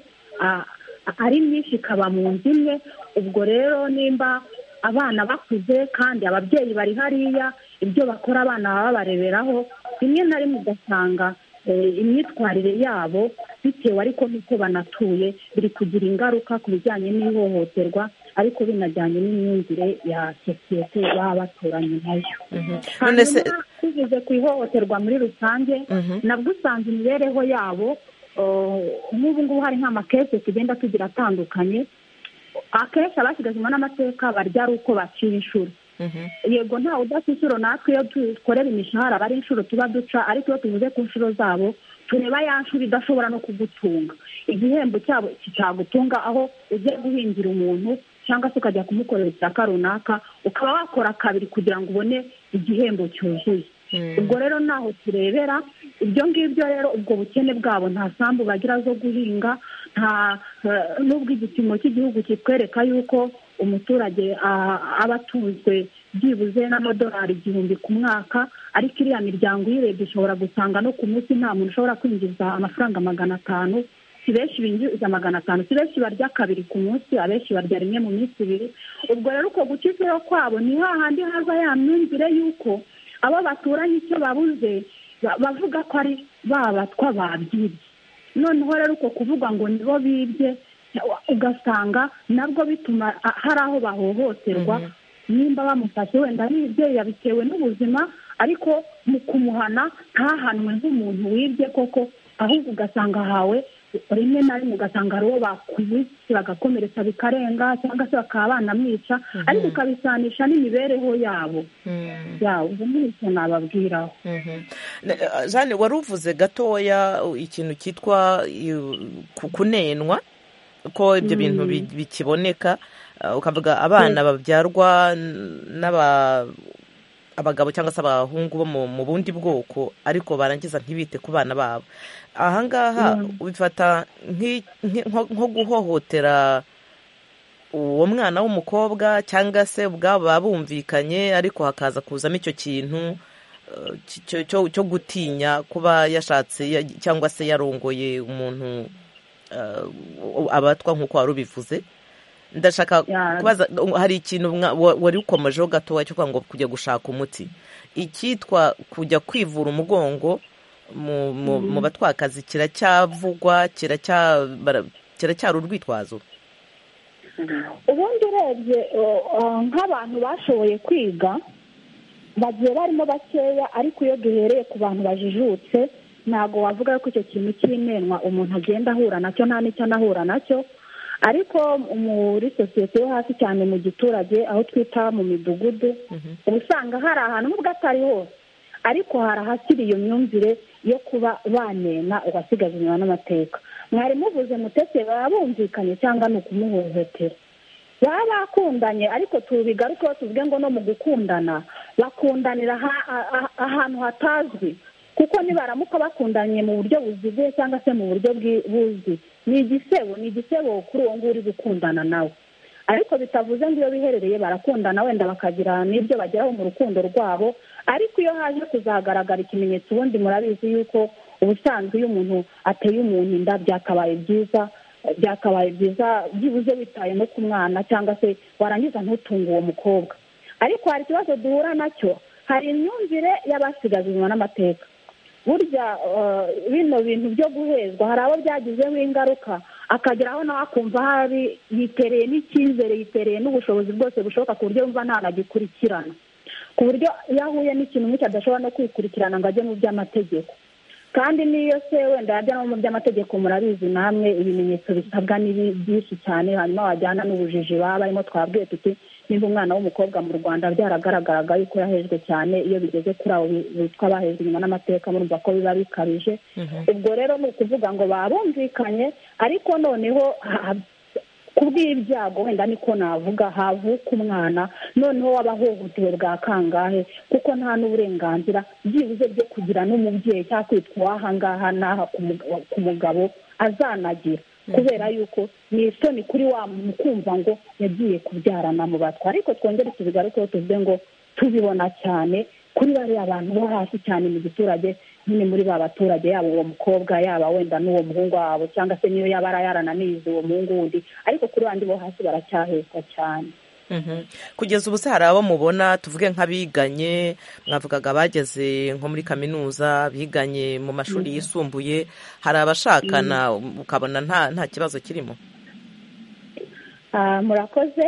ari myinshi ikaba mu nzu imwe. Ubwo rero nimba abana bakuze kandi ababyeyi bari hariya, ibyo bakora abana baba bareberaho, rimwe na rimwe ugasanga imyitwarire yabo bitewe ariko n'uko banatuye biri kugira ingaruka ku bijyanye n'ihohoterwa, ariko binajyanye n'imyumvire ya sosiyete baba baturanye nayo. Hanyuma tuvuze ku ihohoterwa muri rusange, nabwo usanga imibereho yabo nk'ubu ngubu hari nk'amakese tugenda tugira atandukanye. Akenshi abasigajwe n'amateka barya ari uko baciye inshuro. Yego ntawe udasa inshuro, natwe iyo dukorera imishahara aba ari inshuro tuba duca, ariko iyo tuvuze ku nshuro zabo tureba ya nshuro idashobora no kugutunga, igihembo cyabo cyagutunga aho ujya guhingira umuntu cyangwa se ukajya kumukorera ishyaka runaka ukaba wakora kabiri kugira ngo ubone igihembo cyuzuye. Ubwo rero naho turebera ibyo ngibyo, rero ubwo bukene bwabo nta sambu bagira zo guhinga, nta n'ubwo igipimo cy'igihugu kitwereka yuko umuturage aba atunzwe byibuze n'amadolari 1,000 ku mwaka, ariko iriya miryango uyirebye ishobora gusanga no ku munsi nta muntu ushobora kwinjiza amafaranga 500. Si benshi binjiza 500, si benshi barya kabiri ku munsi, abenshi barya rimwe mu minsi ibiri. Ubwo rero uko gucikiro kwabo ni hahandi haza ya myumvire y'uko abo baturanye icyo babuze bavuga ko ari babatwa babyibye. Noneho rero uko kuvuga ngo nibo bibye, ugasanga nabwo bituma hari aho bahohoterwa. Nimba bamufashe wenda nibye yabitewe n'ubuzima, ariko mu kumuhana ntahanwe nk'umuntu wibye koko, ahubwo ugasanga hawe rimwe na rimwe ugasanga ari uwo bakubise bagakomeretsa bikarenga, cyangwa se bakaba banamwica, ariko ukabisanisha n'imibereho yabo. Ubwo muri icyo nababwiraho. Jane, wari uvuze gatoya ikintu cyitwa kunenwa, ko ibyo bintu bikiboneka, ukavuga abana babyarwa abagabo cyangwa se abahungu bo mu bundi bwoko, ariko barangiza ntibite ku bana babo. Ahangaha ubifata nko guhohotera uwo mwana w'umukobwa, cyangwa se ubwabo babumvikanye ariko hakaza kuzamo icyo kintu cyo gutinya kuba yashatse cyangwa se yarongoye umuntu abatwa nk'uko wari ubivuze. Ndashaka kubaza, hari ikintu wari ukomejeho gatoya cyo ngo kujya gushaka umuti, icyitwa kujya kwivura umugongo mu batwakazi kiracyavugwa, kiracyari urwitwazo? Ubundi urebye nk'abantu bashoboye kwiga bagiye barimo bakeya, ariko iyo duhereye ku bantu bajijutse ntabwo wavuga ko icyo kintu cy'inenwa umuntu agenda ahura nacyo, nta n'icyo anahura nacyo. Ariko muri sosiyete yo hasi cyane mu giturage, aho twita mu midugudu, uba usanga hari ahantu nubwo atari hose, ariko hari ahashyira iyo myumvire yo kuba banena ugasigaza inyuma n'amateka. Mwari muvuze mutese baba bumvikanye cyangwa ni ukumuhohotera? Baba bakundanye, ariko tubigarukeho tuvuge ngo no mu gukundana bakundanira ahantu hatazwi, kuko nibaramuka bakundanye mu buryo buziguye cyangwa se mu buryo buzwi, ni igisebo kuri uwo nguwo uri gukundana nawe. Ariko bitavuze ngo iyo biherereye barakundana wenda bakagira n'ibyo bageraho mu rukundo rwabo, ariko iyo haje kuzagaragara ikimenyetso, ubundi murabizi yuko ubusanzwe iyo umuntu ateye umuntu inda byakabaye byiza byibuze witaye no ku mwana, cyangwa se warangiza ntutunge uwo mukobwa. Ariko hari ikibazo duhura nacyo, hari imyumvire y'abasigaje inyuma n'amateka. Burya bino bintu byo guhezwa hari abo byagizeho ingaruka, akageraho nawe akumva hari yitereye n'icyizere, yitereye n'ubushobozi bwose bushoboka, ku buryo yumva ntanagikurikirana, ku buryo iyo ahuye n'ikintu nk'icyo adashobora no kwikurikirana ngo ajye mu by'amategeko. Kandi n'iyo se wenda yajya no mu by'amategeko, murabizi namwe ibimenyetso bisabwa ni byinshi cyane, hanyuma wajyana n'ubujiji baba barimo. Twabwiye tuti nimba umwana w'umukobwa mu Rwanda byaragaragaraga yuko yahejwe cyane, iyo bigeze kuri abo bitwa bahejwe inyuma n'amateka, murumva ko biba bikabije. Ubwo rero ni ukuvuga ngo babumvikanye, ariko noneho kubw'ibyago wenda niko navuga, havuka umwana noneho wabahohotewe bwa kangahe, kuko nta n'uburenganzira byibuze byo kugira n'umubyeyi cyangwa kwitwa uwahangaha n'aha ku mugabo azanagira, kubera yuko ni isoni kuri wa muntu kumva ngo yagiye kubyarana mu batwa. Ariko twongere tubigarukeho tuvuge ngo tubibona cyane kuri bariya abantu bo hasi cyane mu giturage, nyine muri ba baturage, yaba uwo mukobwa yaba wenda n'uwo muhungu wabo, cyangwa se niyo yaba yarananize uwo muhungu wundi, ariko kuri bandi bo hasi baracyahezwa cyane. Kugeza ubu se hari abo mubona, tuvuge nk'abiganye, mwavugaga bageze nko muri kaminuza, biganye mu mashuri yisumbuye, hari abashakana ukabona nta kibazo kirimo? Murakoze.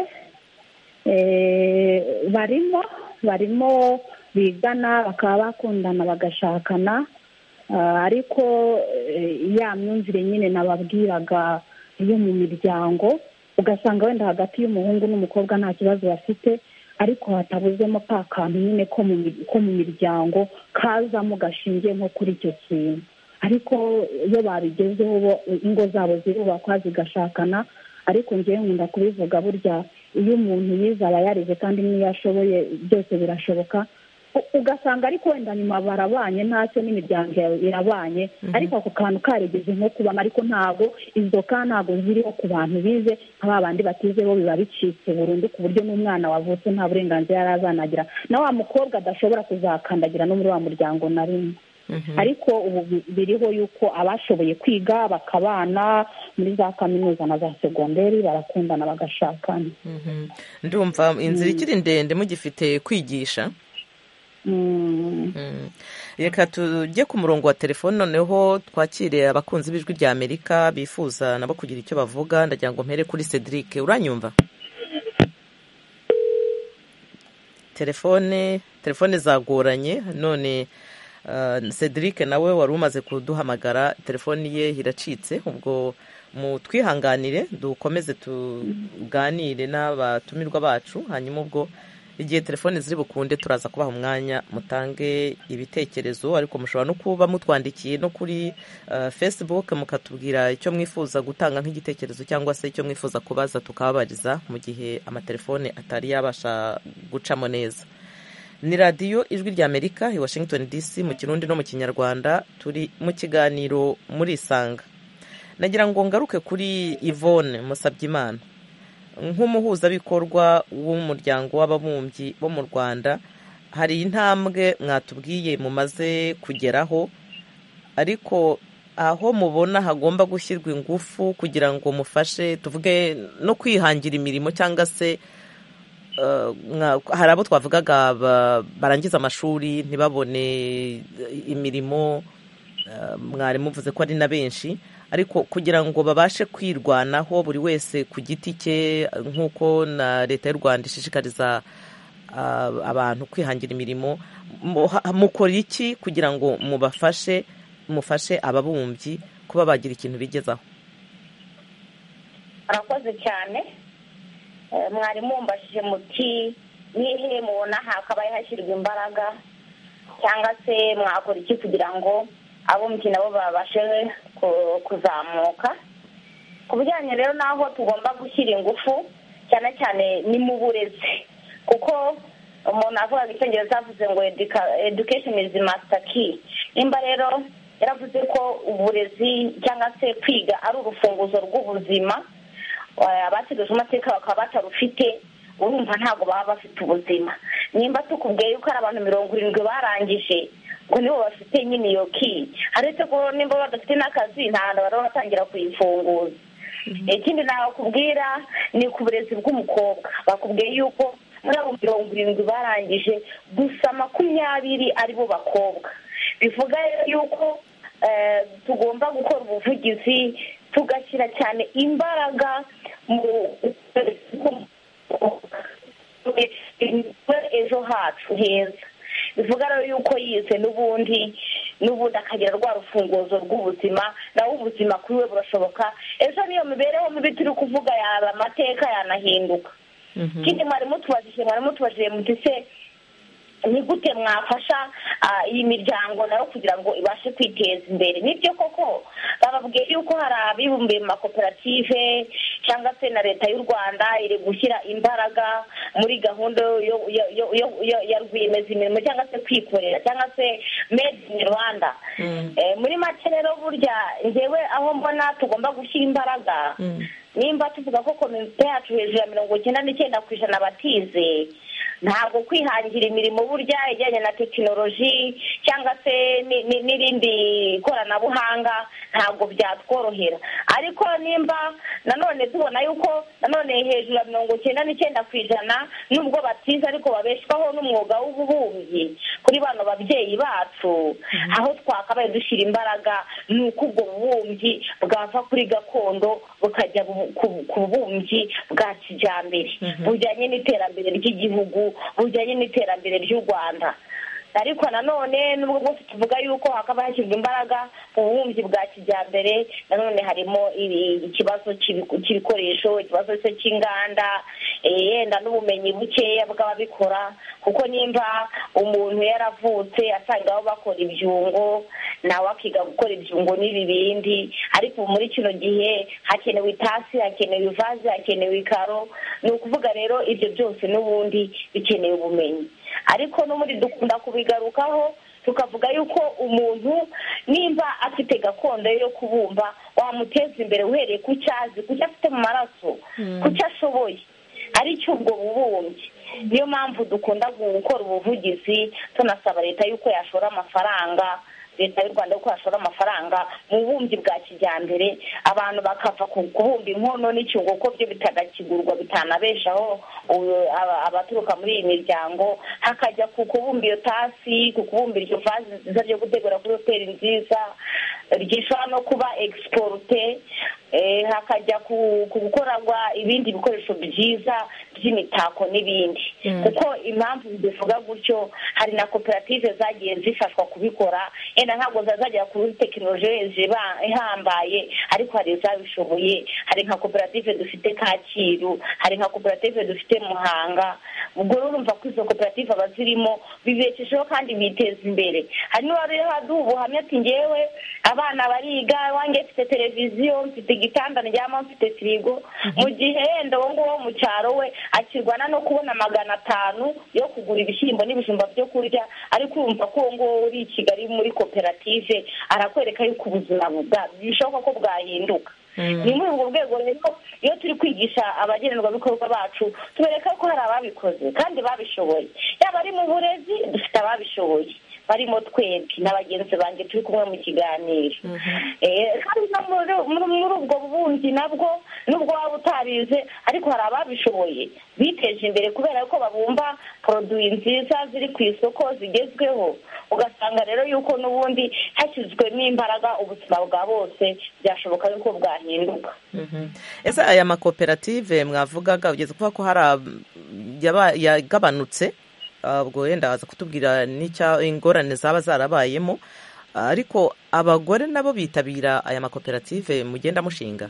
barimo bigana bakaba bakundana bagashakana, ariko ya myumvire nyine nababwiraga yo mu miryango, ugasanga wenda hagati y'umuhungu n'umukobwa nta kibazo bafite, ariko hatabuzemo ka kantu nyine ko mu miryango kazamo gashingiye nko kuri icyo kintu. Ariko iyo babigezeho ingo zabo zirubakwa zigashakana, ariko ngewe nkunda kubivuga, burya iyo umuntu yize aba yarize kandi n'iyo ashoboye byose birashoboka. ugasanga ariko wenda nyuma barabanye ntacyo n'imiryango irabanye ariko ako kantu karegeze nko kubamo ariko ntabwo izo ka ntabwo ziriho ku bantu bize nk'aba bandi batize bo biba bicitse burundu ku buryo n'umwana wavutse nta burenganzira yari azanagira na wa mukobwa adashobora kuzakandagira no muri wa muryango na rimwe ariko ubu biriho yuko abashoboye kwiga bakabana muri za kaminuza na za segonderi barakundana bagashakana. Ndumva inzira ikiri ndende mugifite kwigisha. Reka tujye ku murongo wa telefone noneho twakire abakunzi b'ijwi rya Amerika bifuza nabo kugira icyo bavuga. Ndagira ngo mpere kuri Cedric, uranyumva? telefone zagoranye none. Cedric nawe wari umaze kuduhamagara telefoni ye iracitse, ubwo mutwihanganire dukomeze tuganire n'abatumirwa bacu, hanyuma ubwo igihe telefoni ziri bukunde turaza kubaha umwanya mutange ibitekerezo, ariko mushobora no kuba mutwandikiye no kuri Facebook mukatubwira icyo mwifuza gutanga nk'igitekerezo cyangwa se icyo mwifuza kubaza tukababariza mu gihe amatelefone atari yabasha gucamo neza. Ni radiyo ijwi rya Amerika i Washington DC mu Kirundi no mu Kinyarwanda, turi mu kiganiro muri Isanga. Nagira ngo ngaruke kuri Yvonne Musabyimana nk'umuhuzabikorwa w'umuryango w'ababumbyi bo mu Rwanda. Hari intambwe mwatubwiye mumaze kugeraho, ariko aho mubona hagomba gushyirwa ingufu kugira ngo mufashe tuvuge no kwihangira imirimo, cyangwa se hari abo twavugaga barangiza amashuri ntibabone imirimo, mwari muvuze ko ari na benshi, ariko kugira ngo babashe kwirwanaho buri wese ku giti cye, nk'uko na leta y'u Rwanda ishishikariza abantu kwihangira imirimo, mukora iki kugira ngo mufashe ababumbyi kuba bagira ikintu bigezaho? arakoze cyane. Mwari mumbashije muti nihe mubona hakabaye hashyirwa imbaraga, cyangwa se mwakora iki kugira ngo abumbyi nabo babashe kuzamuka? Ku bijyanye rero n'aho tugomba gushyira ingufu cyane cyane ni mu burezi, kuko umuntu avuga icyongereza avuze ngo education is master key. Nimba rero yaravuze ko uburezi cyangwa se kwiga ari urufunguzo rw'ubuzima, abasigaje amateka bakaba batarufite, urumva ntabwo baba bafite ubuzima. Nimba tukubwiye yuko ari abantu 70 barangije, ngo nibo bafite nyine iyo ki, aretse ko nimba badafite n'akazi nta hantu baratangira kuyifunguza. Ikindi nakubwira ni ku burezi bw'umukobwa, bakubwiye yuko muri abo 70 barangije gusa 20 ari bo bakobwa. Bivuga yuko tugomba gukora ubuvugizi tugashyira cyane imbaraga mu ejo hacu heza. Bivuga rero yuko yize n'ubundi akagira rwa rufunguzo rw'ubuzima, nawe ubuzima kuri we burashoboka. Ejo niyo mibereho mibi turi kuvuga yaba amateka yanahinduka. Kindi mwari mutubajije muti se ni gute mwafasha iyi miryango nayo kugira ngo ibashe kwiteza imbere? Nibyo koko bababwiye yuko hari abibumbiye mu makoperative cyangwa se na leta y'u Rwanda iri gushyira imbaraga muri gahunda ya rwiyemezamirimo cyangwa se kwikorera cyangwa se made in Rwanda. Muri make rero burya njyewe aho mbona tugomba gushyira imbaraga, nimba tuvuga ko komite yacu hejuru ya 99% batize, ntabwo kwihangira imirimo burya ijyanye na tekinoloji cyangwa se n'irindi koranabuhanga ntabwo byatworohera. Ariko nimba nanone tubona yuko nanone hejuru ya 99% nubwo batize ariko babeshwaho n'umwuga w'ububumbyi, kuri bano babyeyi bacu aho twakabaye dushyira imbaraga ni uko ubwo bubumbyi bwava kuri gakondo bukajya ku bubumbyi bwa kijyambere bujyanye n'iterambere ry'igihugu, bujyanye n'iterambere ry'u Rwanda. Ariko nanone nubwo bwose tuvuga yuko hakaba hashyirwa imbaraga mu bubumbyi bwa kijyambere, nanone harimo ikibazo cy'ibikoresho, ikibazo cy'inganda, yenda n'ubumenyi bukeya bw'ababikora, kuko nimba umuntu yaravutse asanga aho bakora ibyungo nawe akiga gukora ibyungo n'ibibindi, ariko muri kino gihe hakenewe itasi, hakenewe ivaze, hakenewe ikaro. Ni ukuvuga rero ibyo byose n'ubundi bikeneye ubumenyi. ariko no muri dukunda kubigarukaho tukavuga yuko umuntu nimba afite gakondo yo kubumba wamuteza imbere uhereye ku cyazi ku cyo afite mu maraso ku cyo ashoboye ari cyo ubwo bubumbyi. niyo mpamvu dukunda gukora ubuvugizi tunasaba leta yuko yashora amafaranga, leta y'u Rwanda ko yashora amafaranga mu bubumbyi bwa kijyambere, abantu bakava ku kubumba inkono n'icyungo ko byo bitadakigurwa bitanabeshaho abaturuka muri iyi miryango, hakajya ku kubumba iyo tasi, ku kubumba iryo vaze nziza ryo gutegura kuri hoteli nziza ryishobora no kuba exporte, hakajya ku gukorwa ibindi bikoresho byiza by'imitako n'ibindi. Kuko impamvu bivuga gutyo, hari na koperative zagiye zifashwa kubikora, ntabwo zazagera kuri tekinoloji ihambaye, ariko hari izabishoboye. Hari nka koperative dufite Kacyiru, hari nka koperative dufite Muhanga. ubwo urumva ko izo koperative abazirimo bibeshejeho kandi biteza imbere. hari n'uwari haduha ubuhamya ati ngewe abana bariga, wange mfite televiziyo, mfite igitanda ndyama, mfite firigo, mu gihe yenda uwo nguwo mu cyaro we akirwana no kubona 500 yo kugura ibishyimbo n'ibijumba byo kurya, ariko urumva ko uwo nguwo uri i Kigali muri koperative arakwereka yuko ubuzima bishoboka ko bwahinduka. ni muri ubwo rwego rero iyo turi kwigisha abagenerwabikorwa bacu tubereka ko hari ababikoze kandi babishoboye, yaba ari mu burezi dufite ababishoboye barimo twebwe n'abagenzi banjye turi kumwe mu kiganiro. kandi muri ubwo bubumbyi nabwo nubwo waba utarize, ariko hari ababishoboye biteje imbere kubera ko babumba produit nziza ziri ku isoko zigezweho, ugasanga rero yuko n'ubundi hashyizwemo imbaraga ubuzima bwa bose byashoboka yuko bwahinduka. Ese aya makoperative mwavugaga ugeze kuvuga ko hari yagabanutse, ubwo wenda waza kutubwira n'icya ingorane zaba zarabayemo, ariko abagore nabo bitabira aya makoperative mugenda mushinga?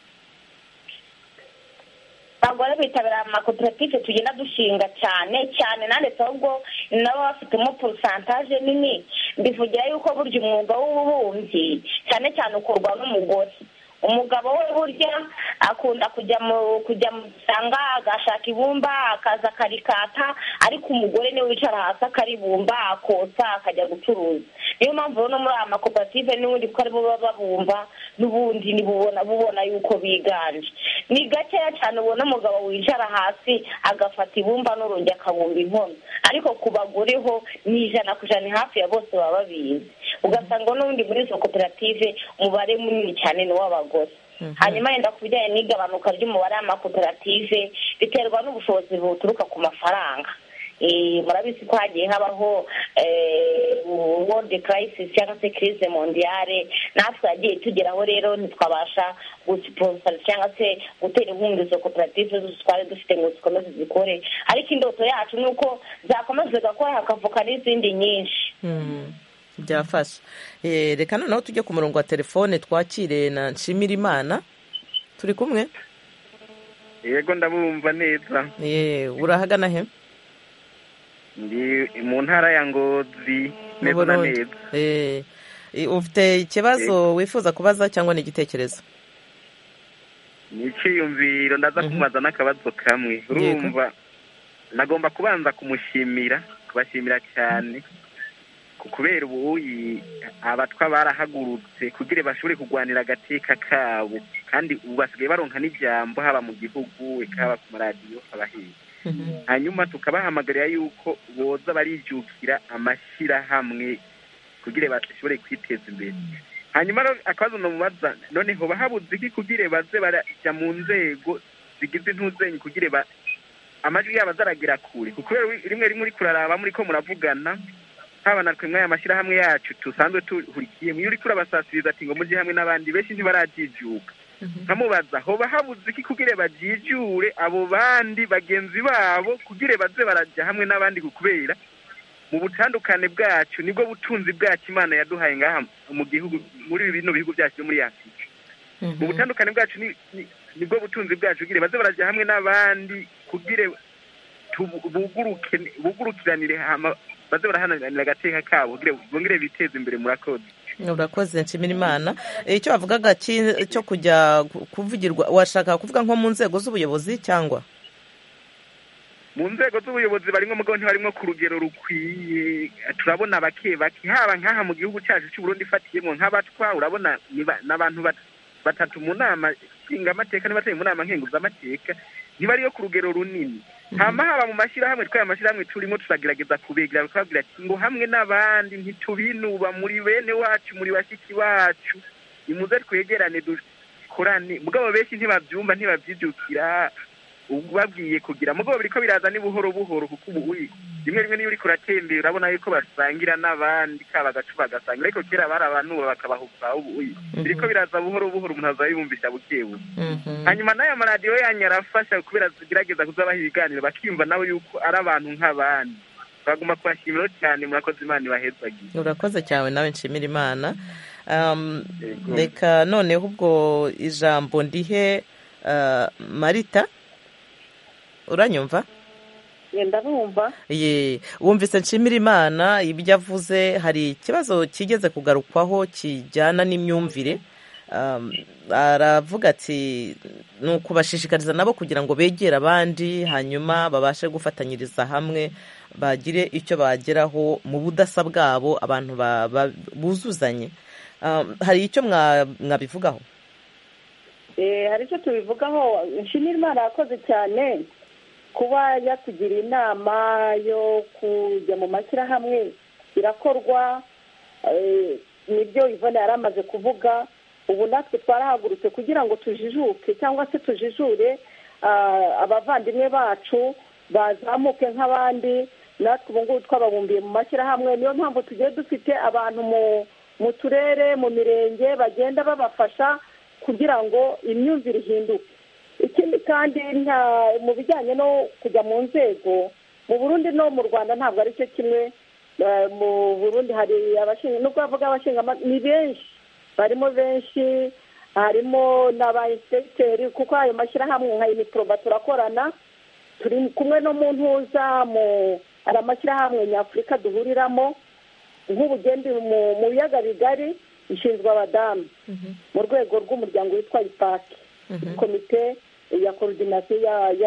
abagore bitabira amakoperative tugenda dushinga cyane cyane, nanditse ahubwo nabo bafitemo pourcentage nini. Mbivugira yuko burya umwuga w'ububumbyi cyane cyane ukorwa n'umugore. umugabo we burya akunda kujya mu sanga agashaka ibumba akaza karikata, ariko umugore niwe wicara hasi akaribumba akotsa akajya gucuruza. niyo mpamvu no muri aya makoperative n'ubundi ko aribo baba babumba n'ubundi bubona yuko biganje. ni gakeya cyane ubona umugabo wicara hasi agafata ibumba n'urugi akabumba inkono, ariko ku bagore ho ni 100% hafi ya bose baba babizi. ugasanga n'ubundi muri izo koperative umubare munini cyane ni w'abagore. hanyuma yenda ku bijyanye n'igabanuka ry'umubare w'amakoperative biterwa n'ubushobozi buturuka ku mafaranga. murabizi ko hagiye habaho world crisis cyangwa se crise mondiale, natwe yagiye tugeraho rero ntitwabasha gusponsor cyangwa se gutera inkunga izo koperative zose twari dufite ngo zikomeze zikore, ariko indoto yacu ni uko zakomeza zigakora hakavuka n'izindi nyinshi. byafasha. Reka noneho tujye ku murongo wa telefone twakire na Nshimirimana. turi kumwe? Yego ndabumva neza. Urahagana he? Ndi mu ntara ya Ngozi neza neza. Ufite ikibazo wifuza kubaza cyangwa ni igitekerezo? Ni icyiyumviro, ndaza kumaza n'akabazo kamwe. Urumva nagomba kubanza kubashimira cyane kubera ubu abatwa barahagurutse kugira bashobore kurwanira agateka kabo, kandi ubu basigaye baronka n'ijambo haba mu gihugu haba ku maradiyo abahiye. hanyuma tukabahamagarira yuko boza barijukira amashyirahamwe kugira bashobore kwiteza imbere. hanyuma akabazo nomubaza, noneho bahabuze iki kugira baze barajya mu nzego zigize intuzenyi kugira amajwi yabo azaragira kure, kuko rimwe uri kuraraba muri ko muravugana haba natwe mwaya mashyirahamwe yacu tusanzwe tuhurikiye iyo uri kurabasasiriza ati ngo mujye hamwe n'abandi benshi ntibarajijuka. nkamubaza hoba habuze iki kugira bajijure abo bandi bagenzi babo kugira baze barajya hamwe n'abandi, kubera mu butandukane bwacu nibwo butunzi bwacu Imana yaduhaye ngaha mu gihugu, muri bino bihugu byacu muri Afrika. mu butandukane bwacu nibwo butunzi bwacu kugira baze barajya hamwe n'abandi kugira bugurukiranire baze barahananira agateka kabo kugira bongere biteze imbere. Urakoze Nshimirimana. icyo wavugaga cyo kujya kuvugirwa, washaka kuvuga nko mu nzego z'ubuyobozi cyangwa? mu nzego z'ubuyobozi barimo mugabo ntibarimo ku rugero rukwiye. Turabona bake haba nk'aha mu gihugu cyacu cy'u Burundi ifatiyemo nk'abatwa, urabona n'abantu batatu mu nama nshingamateka n'abatari mu nama nkenguzamateka ntibariyo ku rugero runini. Haba mu mashyirahamwe, twaya mashyirahamwe turimo turagerageza kubegera bakabwira ati ngo hamwe n'abandi ntitubinuba, muri bene wacu, muri bashiki bacu, nimuze twegerane dukorane. Mugabo benshi ntibabyumva, ntibabyijukira, babwiye kugira mugabo biriko biraza ni buhoro buhoro, kuko ubu rimwe rimwe niyo uriko uratembera urabona yuko basangira n'abandi kaba gacupa gasangira, ariko kera bari abantu bakabahuka. Ubu biriko biraza buhoro buhoro, umuntu azabibumvisha bukebuke. Hanyuma n'aya maradiyo yanyu arafasha kubera zigerageza kuzabaha ibiganiro bakiyumva nabo yuko ari abantu nk'abandi. Baguma kubashimira cyane, murakoze, Imana ibahezagiye. Urakoze cyane nawe, nshimira Imana. Reka noneho ubwo ijambo ndihe Marita, uranyumva? ndabumva. Wumvise nshimira Imana ibyo avuze. Hari ikibazo kigeze kugarukwaho kijyana n'imyumvire. Aravuga ati ni ukubashishikariza nabo kugira ngo begere abandi, hanyuma babashe gufatanyiriza hamwe, bagire icyo bageraho mu budasa bwabo, abantu buzuzanye. Hari icyo mwabivugaho? Hari icyo tubivugaho. nshimira Imana yakoze cyane kuba yatugiriye inama yo kujya mu mashyirahamwe. Birakorwa, nibyo Yvonne yari amaze kuvuga. Ubu natwe twarahagurutse kugira ngo tujijuke cyangwa se tujijure abavandimwe bacu bazamuke nk'abandi. Natwe ubu ngubu twababumbiye mu mashyirahamwe, niyo mpamvu tugiye dufite abantu mu turere, mu mirenge, bagenda babafasha kugira ngo imyumvire ihinduke. Ikindi kandi mu bijyanye no kujya mu nzego, mu Burundi no mu Rwanda ntabwo ari cyo kimwe. Mu Burundi hari abashinga, nubwo bavuga abashinga ni benshi, barimo benshi, harimo n'aba inspecteurs, kuko ayo mashyirahamwe nka Uniproba turakorana, turi kumwe no mu ntuza ari amashyirahamwe nyafurika duhuriramo. Nk'ubugende mu biyaga bigari ishinzwe abadamu mu rwego rw'umuryango witwa IPAC, komite ya coordination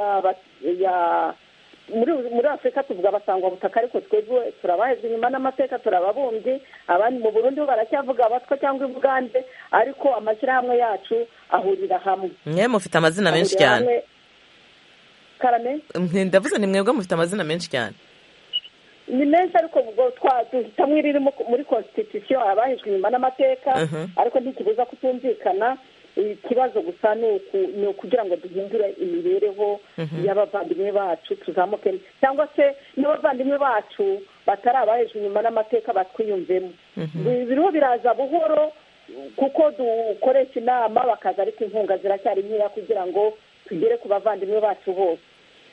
muri Afurika tuvuga abasangwa butaka, ariko twebwe turabahezwa inyuma n'amateka, turababumbyi. Abandi mu Burundi baracyavuga abatwa cyangwa ibugande, ariko amashyirahamwe yacu ahurira hamwe. Mwe mufite amazina menshi cyane. Karame? Ndavuze ni mwebwe mufite amazina menshi cyane. Ni menshi, ariko ubwo duhitamo iriri muri constitution, abahejwe inyuma n'amateka, ariko ntikibuza kutumvikana. Ikibazo gusa ni ukugira ngo duhindure imibereho y'abavandimwe bacu, tuzamuke, cyangwa se n'abavandimwe bacu batari abahejwe inyuma n'amateka batwiyumvemo. Biriho biraza buhoro kuko dukoresha inama bakaza, ariko inkunga ziracyari nkeya kugira ngo tugere ku bavandimwe bacu bose.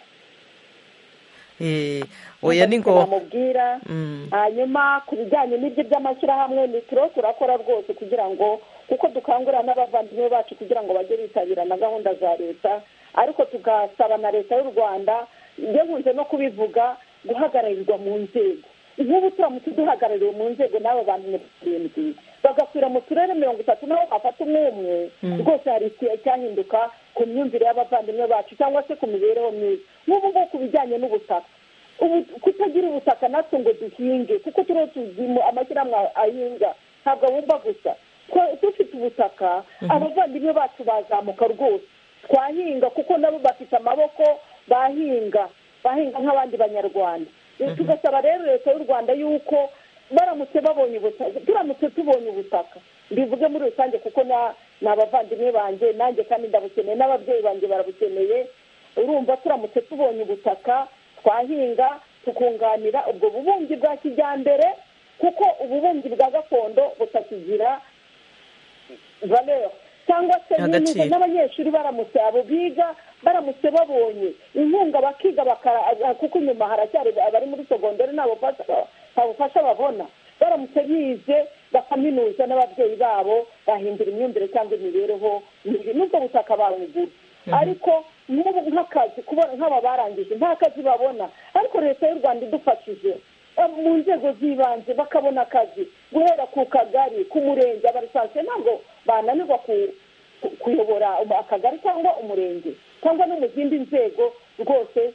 Oya ni ngo bamubwira. Hanyuma ku bijyanye n'ibyo by'amashyirahamwe, ni turakora rwose kugira ngo, kuko dukangurira n'abavandimwe bacu kugira ngo bajye bitabira na gahunda za leta, ariko tugasaba na leta y'u Rwanda, iyo nkunze no kubivuga, guhagararirwa mu nzego. Nk'ubu turamutse duhagarariwe mu nzego n'abo bantu barindwi bagakwira mu turere 30 nabo bafata umwe, rwose hari icyahinduka ku myumvire y'abavandimwe bacu cyangwa se ku mibereho myiza. Nk'ubu ngubu ku bijyanye n'ubutaka, kutagira ubutaka natwe ngo duhinge, kuko turiho tuzi amashyirahamwe ahinga, ntabwo bumva gusa. Dufite ubutaka, abavandimwe bacu bazamuka rwose, twahinga kuko nabo bafite amaboko, bahinga nk'abandi banyarwanda. Tugasaba rero leta y'u Rwanda yuko baramutse babonye ubutaka, turamutse tubonye ubutaka, mbivuge muri rusange kuko ni abavandimwe banjye, nanjye kandi ndabukeneye, n'ababyeyi banjye barabukeneye. Urumva turamutse tubonye ubutaka, twahinga tukunganira ubwo bubumbyi bwa kijyambere, kuko ububumbyi bwa gakondo butakigira valeur. Cyangwa se n'abanyeshuri baramutse abo biga baramutse babonye inkunga bakiga, kuko inyuma haracyari abari muri segonderi nabo bafasha babona, baramutse bize bakaminuza n'ababyeyi babo, bahindura imyumvire cyangwa imibereho mibi, n'ubwo butaka babugura. Ariko n'ubu nk'akazi, kubona nk'aba barangije nta kazi babona, ariko leta y'u Rwanda idufashije mu nzego z'ibanze bakabona akazi, guhera ku kagari, ku murenge. Abarisanse ntabwo bananirwa kuyobora akagari cyangwa umurenge cyangwa no mu zindi nzego, rwose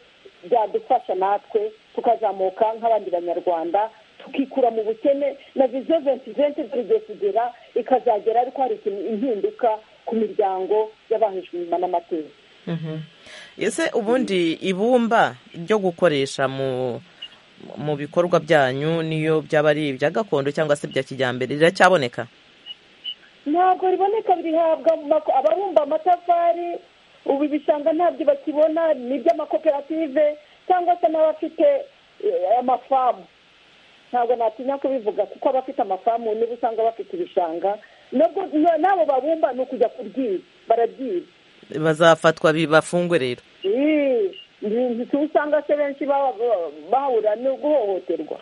byadufasha natwe tukazamuka nk'abandi banyarwanda tukikura mu bukene na viziyo 2020 tugiye kugera ikazagera ariko hari impinduka ku miryango y'abahejwe inyuma n'amateka. ese ubundi ibumba ryo gukoresha mu bikorwa byanyu niyo byaba ari ibya gakondo cyangwa se bya kijyambere riracyaboneka? Ntabwo riboneka, birihabwa ababumba amatafari, ubu ibishanga ntabyo bakibona, ni iby'amakoperative cyangwa se n'abafite amafamu. Ntabwo natinya kubivuga kuko abafite amafamu niba usanga bafite ibishanga n'abo babumba ni ukujya kubyiba, barabyiba, bazafatwa bafungwe rero. usanga se benshi bahura no guhohoterwa.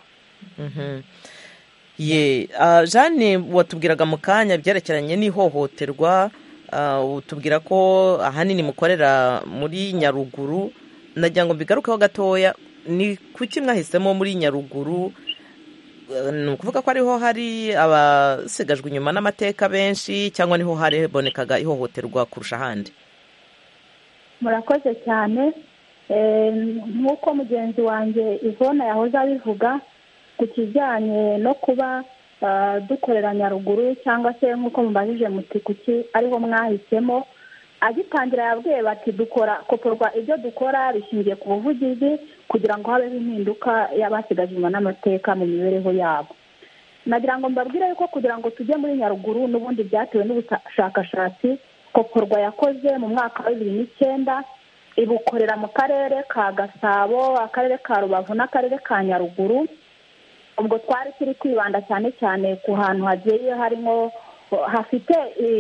Jeanne watubwiraga mu kanya byerekeranye n'ihohoterwa, utubwira ko ahanini mukorera muri Nyaruguru. Nagira ngo mbigarukeho gatoya, ni kuki mwahisemo muri Nyaruguru? Ni ukuvuga ko ariho hari abasigajwe inyuma n'amateka benshi cyangwa niho habonekaga ihohoterwa kurusha ahandi? Murakoze cyane. Nk'uko mugenzi wanjye Ivona yahoze abivuga ku kijyanye no kuba dukorera Nyaruguru cyangwa se nk'uko mubajije muti kuki ariho mwahisemo, agitangira yabwiye bati koporwa ibyo dukora bishingiye ku buvugizi kugira ngo habeho impinduka y'abasigaje inyuma n'amateka mu mibereho yabo. Nagira ngo mbabwire yuko kugira ngo tujye muri Nyaruguru n'ubundi byatewe n'ubushakashatsi koporwa yakoze mu mwaka wa 2009, ibukorera mu karere ka Gasabo, akarere ka Rubavu n'akarere ka Nyaruguru. Ubwo twari turi kwibanda cyane cyane ku hantu hagiye harimo hafite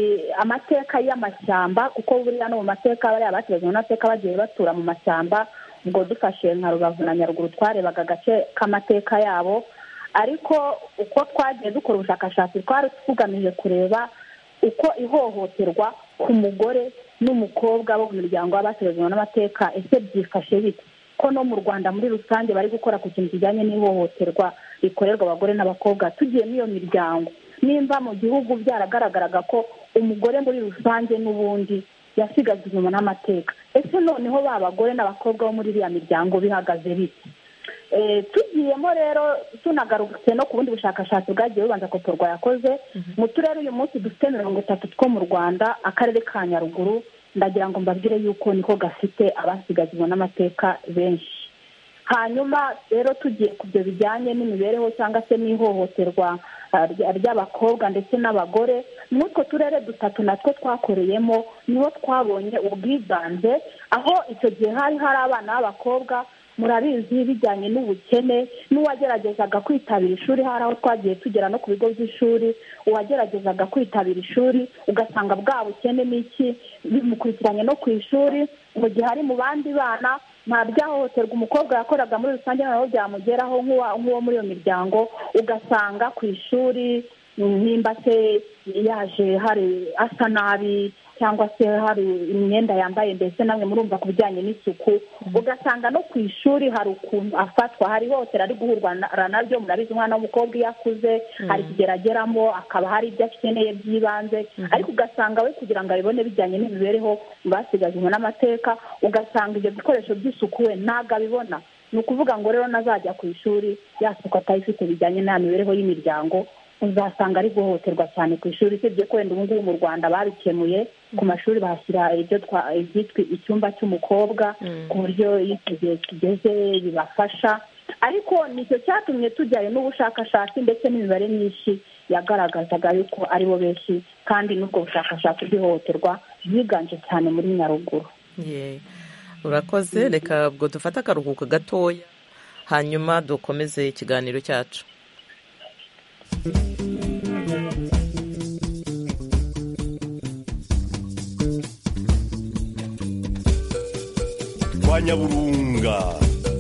amateka y'amashyamba, kuko buriya no mu mateka bari abateganya n'amateka bagiye batura mu mashyamba. Ubwo dufashe nka Rubavu na Nyaruguru twarebaga agace k'amateka yabo, ariko uko twagiye dukora ubushakashatsi twari tugamije kureba uko ihohoterwa ku mugore n'umukobwa bo mu miryango y'abateganya n'amateka ese byifashe bite, ko no mu Rwanda muri rusange bari gukora ku kintu kijyanye n'ihohoterwa rikorerwa abagore n'abakobwa. Tugiye n'iyo miryango, nimba mu gihugu byaragaragaraga ko umugore muri rusange n'ubundi yasigajwe inyuma n'amateka, ese noneho ba bagore n'abakobwa bo muri iriya miryango bihagaze bite? Tugiyemo rero tunagarutse no ku bundi bushakashatsi bwagiye bubanza koporwa yakoze mu turere. Uyu munsi dufite 30 two mu Rwanda, akarere ka Nyaruguru ndagira ngo mbabwire yuko niko gafite abasigajwe n'amateka benshi. Hanyuma rero tugiye ku byo bijyanye n'imibereho cyangwa se n'ihohoterwa ry'abakobwa ndetse n'abagore, n'utwo turere 3 natwo twakoreyemo niho twabonye ubwiganze, aho icyo gihe hari abana b'abakobwa murabizi bijyanye n'ubukene, n'uwageragezaga kwitabira ishuri. Hari aho twagiye tugera no ku bigo by'ishuri, uwageragezaga kwitabira ishuri ugasanga bwa bukene n'iki bimukurikiranye no ku ishuri, mu gihe ari mu bandi bana nta byahohoterwa umukobwa yakoraga muri rusange naho byamugeraho nk'uwo muri iyo miryango. Ugasanga ku ishuri nimba se yaje hari asa nabi cyangwa se hari imyenda yambaye, mbese namwe murumva ku bijyanye n'isuku. Ugasanga no ku ishuri hari ukuntu afatwa, hari hotera ari guhurwa naryo. Murabizi umwana w'umukobwa iyo akuze hari kugerageramo akaba hari ibyo akeneye by'ibanze, ariko ugasanga we kugira ngo abibone bijyanye n'imibereho basigajwe n'amateka, ugasanga ibyo bikoresho by'isuku we ntabwo abibona. Ni ukuvuga ngo rero nazajya ku ishuri yasuku atayifite bijyanye na mibereho y'imiryango, uzasanga ari guhohoterwa cyane ku ishuri. Usibye ko wenda ubu ngubu mu Rwanda babikemuye, ku mashuri bahashyira ibyitwa icyumba cy'umukobwa ku buryo iyo igihe kigeze bibafasha. Ariko nicyo cyatumye tujyayo n'ubushakashatsi ndetse n'imibare myinshi yagaragazaga yuko aribo benshi, kandi n'ubwo bushakashatsi bw'ihohoterwa bwiganje cyane muri Nyaruguru. Urakoze. Reka ubwo dufate akaruhuko gatoya hanyuma dukomeze ikiganiro cyacu. Kwa Nyaburunga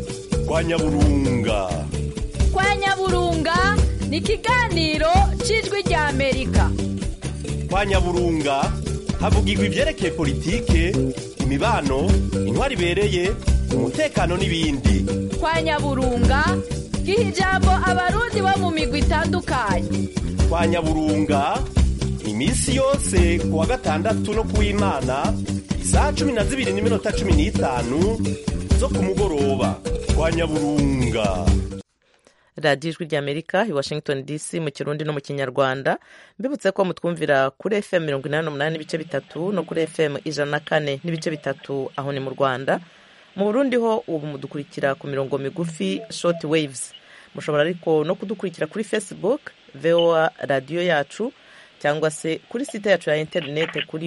ni ikiganiro cy'ijwi rya Amerika. Kwa Nyaburunga havugirwa ibyerekeye politike, imibano, intwari ibereye, umutekano n'ibindi. Kwa Nyaburunga giha ijambo abarundi bo mu migwi itandukanye. Kwa Nyaburunga iminsi yose ku wa gatandatu no ku w'Imana isaha 12:15 zo ku mugoroba kwa Nyaburunga. radiyo ijwi ry'amerika i washington dc mu kirundi no mu kinyarwanda, mbibutse ko mutwumvira kuri fm 88 n'ibice bitatu no kuri fm 104 n'ibice bitatu aho ni mu Rwanda. Mu Burundi ho ubu mudukurikira ku mirongo migufi short waves. Mushobora ariko no kudukurikira kuri Facebook VOA radio yacu cyangwa se kuri site yacu ya internet kuri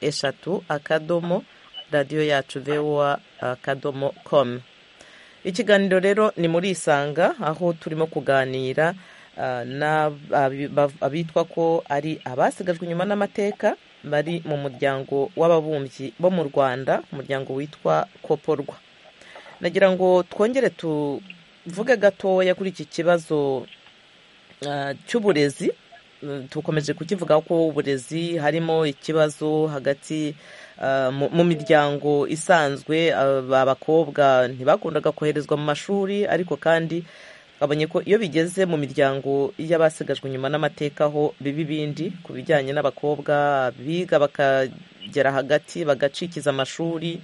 wa3.radio yacu voa.com. Ikiganiro rero ni muri Isanga, aho turimo kuganira abitwa ko ari abasigajwe inyuma n'amateka bari mu muryango w'ababumbyi bo mu Rwanda, umuryango witwa Koporwa. Nagira ngo twongere tuvuge gatoya kuri iki kibazo cy'uburezi. Tukomeje kukivuga ko uburezi harimo ikibazo hagati mu miryango isanzwe. Abakobwa ntibakundaga koherezwa mu mashuri, ariko kandi babonye ko iyo bigeze mu miryango y'abasigajwe inyuma n'amateka ho biba ibindi ku bijyanye n'abakobwa biga bakagera hagati bagacikiza amashuri.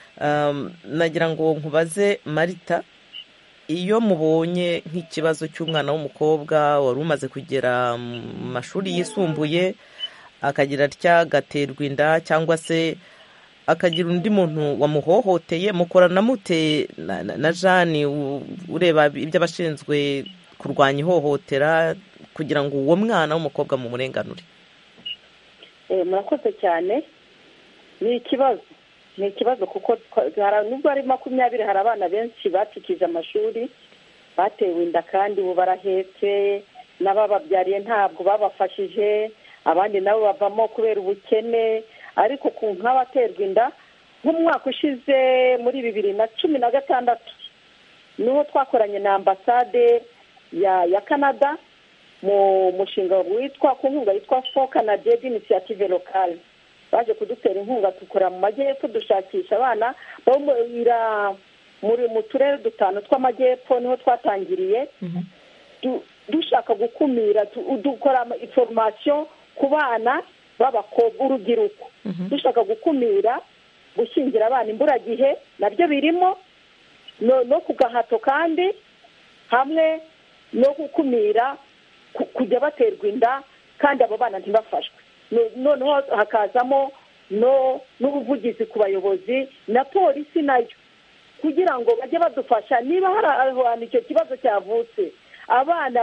Nagira ngo nkubaze Marita, iyo mubonye nk'ikibazo cy'umwana w'umukobwa wari umaze kugera mu mashuri yisumbuye akagira atya gaterwa inda cyangwa se akagira undi muntu wamuhohoteye, mukorana mute na Jeanne ureba iby'abashinzwe kurwanya ihohotera kugira ngo uwo mwana w'umukobwa mu murenganure? Murakoze cyane. Ni ikibazo kuko nubwo ari 20 hari abana benshi bacikije amashuri batewe inda kandi ubu barahetse, n'abababyariye ntabwo babafashije, abandi nabo bavamo kubera ubukene. Ariko ku nk'abaterwa inda, nk'umwaka ushize muri 2016 niho twakoranye na ambasade ya Canada mu mushinga witwa ku nkunga yitwa For Canadian Initiative Locale. Baje kudutera inkunga, tukora mu majyepfo dushakisha abana bo mu turere 5 tw'amajyepfo, niho twatangiriye dushaka gukumira. Dukora information ku bana b'abakobwa, urubyiruko, dushaka gukumira gushyingira abana imburagihe, nabyo birimo no ku gahato, kandi hamwe no gukumira kujya baterwa inda kandi abo bana ntibafashwe. Noneho hakazamo n'ubuvugizi ku bayobozi na polisi nayo, kugira ngo bajye badufasha niba hari ahantu icyo kibazo cyavutse. Abana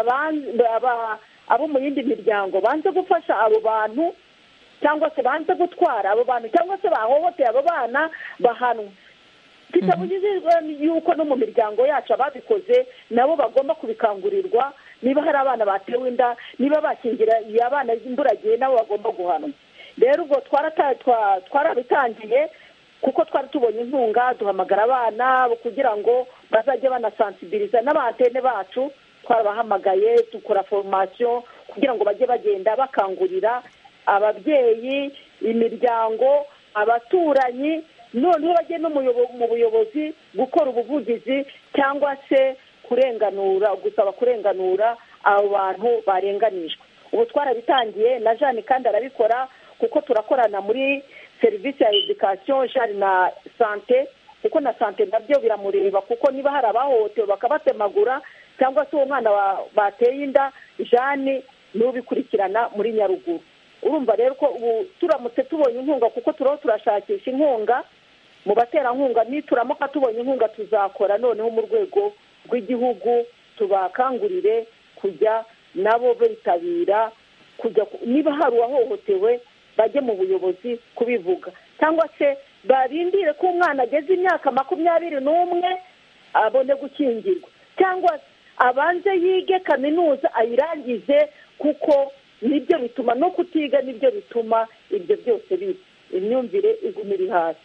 abo mu yindi miryango banze gufasha abo bantu, cyangwa se banze gutwara abo bantu, cyangwa se bahohoteye abo bana bahanwa. Bitabujijwe yuko no mu miryango yacu ababikoze nabo bagomba kubikangurirwa. Niba hari abana batewe inda, niba bakingira abana imburagihe, nabo bagomba guhanwa. Rero ubwo twarabitangiye kuko twari tubonye inkunga, duhamagara abana kugira ngo bazajye banasensibiliza n'abantene bacu. Twarabahamagaye, dukora formation kugira ngo bajye bagenda bakangurira ababyeyi, imiryango, abaturanyi, noneho bajye no mu buyobozi gukora ubuvugizi cyangwa se gusaba kurenganura abo bantu barenganijwe. Ubu twarabitangiye na Jeanne kandi arabikora, kuko turakorana muri serivisi ya education, jari na sante, kuko na sante nabyo biramureba, kuko niba hari abahohotewe bakabatemagura cyangwa se uwo mwana bateye inda, Jeanne n'ubikurikirana muri Nyaruguru. Urumva rero ko ubu turamutse tubonye inkunga, kuko turashakisha inkunga mu baterankunga, nituramuka tubonye inkunga tuzakora noneho mu rwego rw'igihugu, tubakangurire kujya nabo bitabira kujya, niba hari uwahohotewe bajye mu buyobozi kubivuga, cyangwa se barindire ko umwana ageze imyaka 21 abone gukingirwa, cyangwa abanze yige kaminuza ayirangize, kuko nibyo bituma no kutiga, nibyo bituma ibyo byose imyumvire igumira hasi.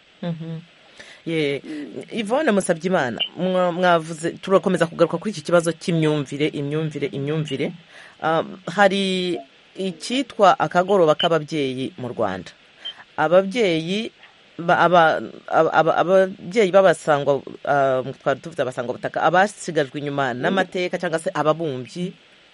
Yvonne Musabyimana, mwavuze, turakomeza kugaruka kuri iki kibazo cy'imyumvire. Hari icyitwa akagoroba k'ababyeyi mu Rwanda. Ababyeyi b'abasangwa, twari tuvuze abasangwa butaka, abasigajwe inyuma n'amateka cyangwa se ababumbyi,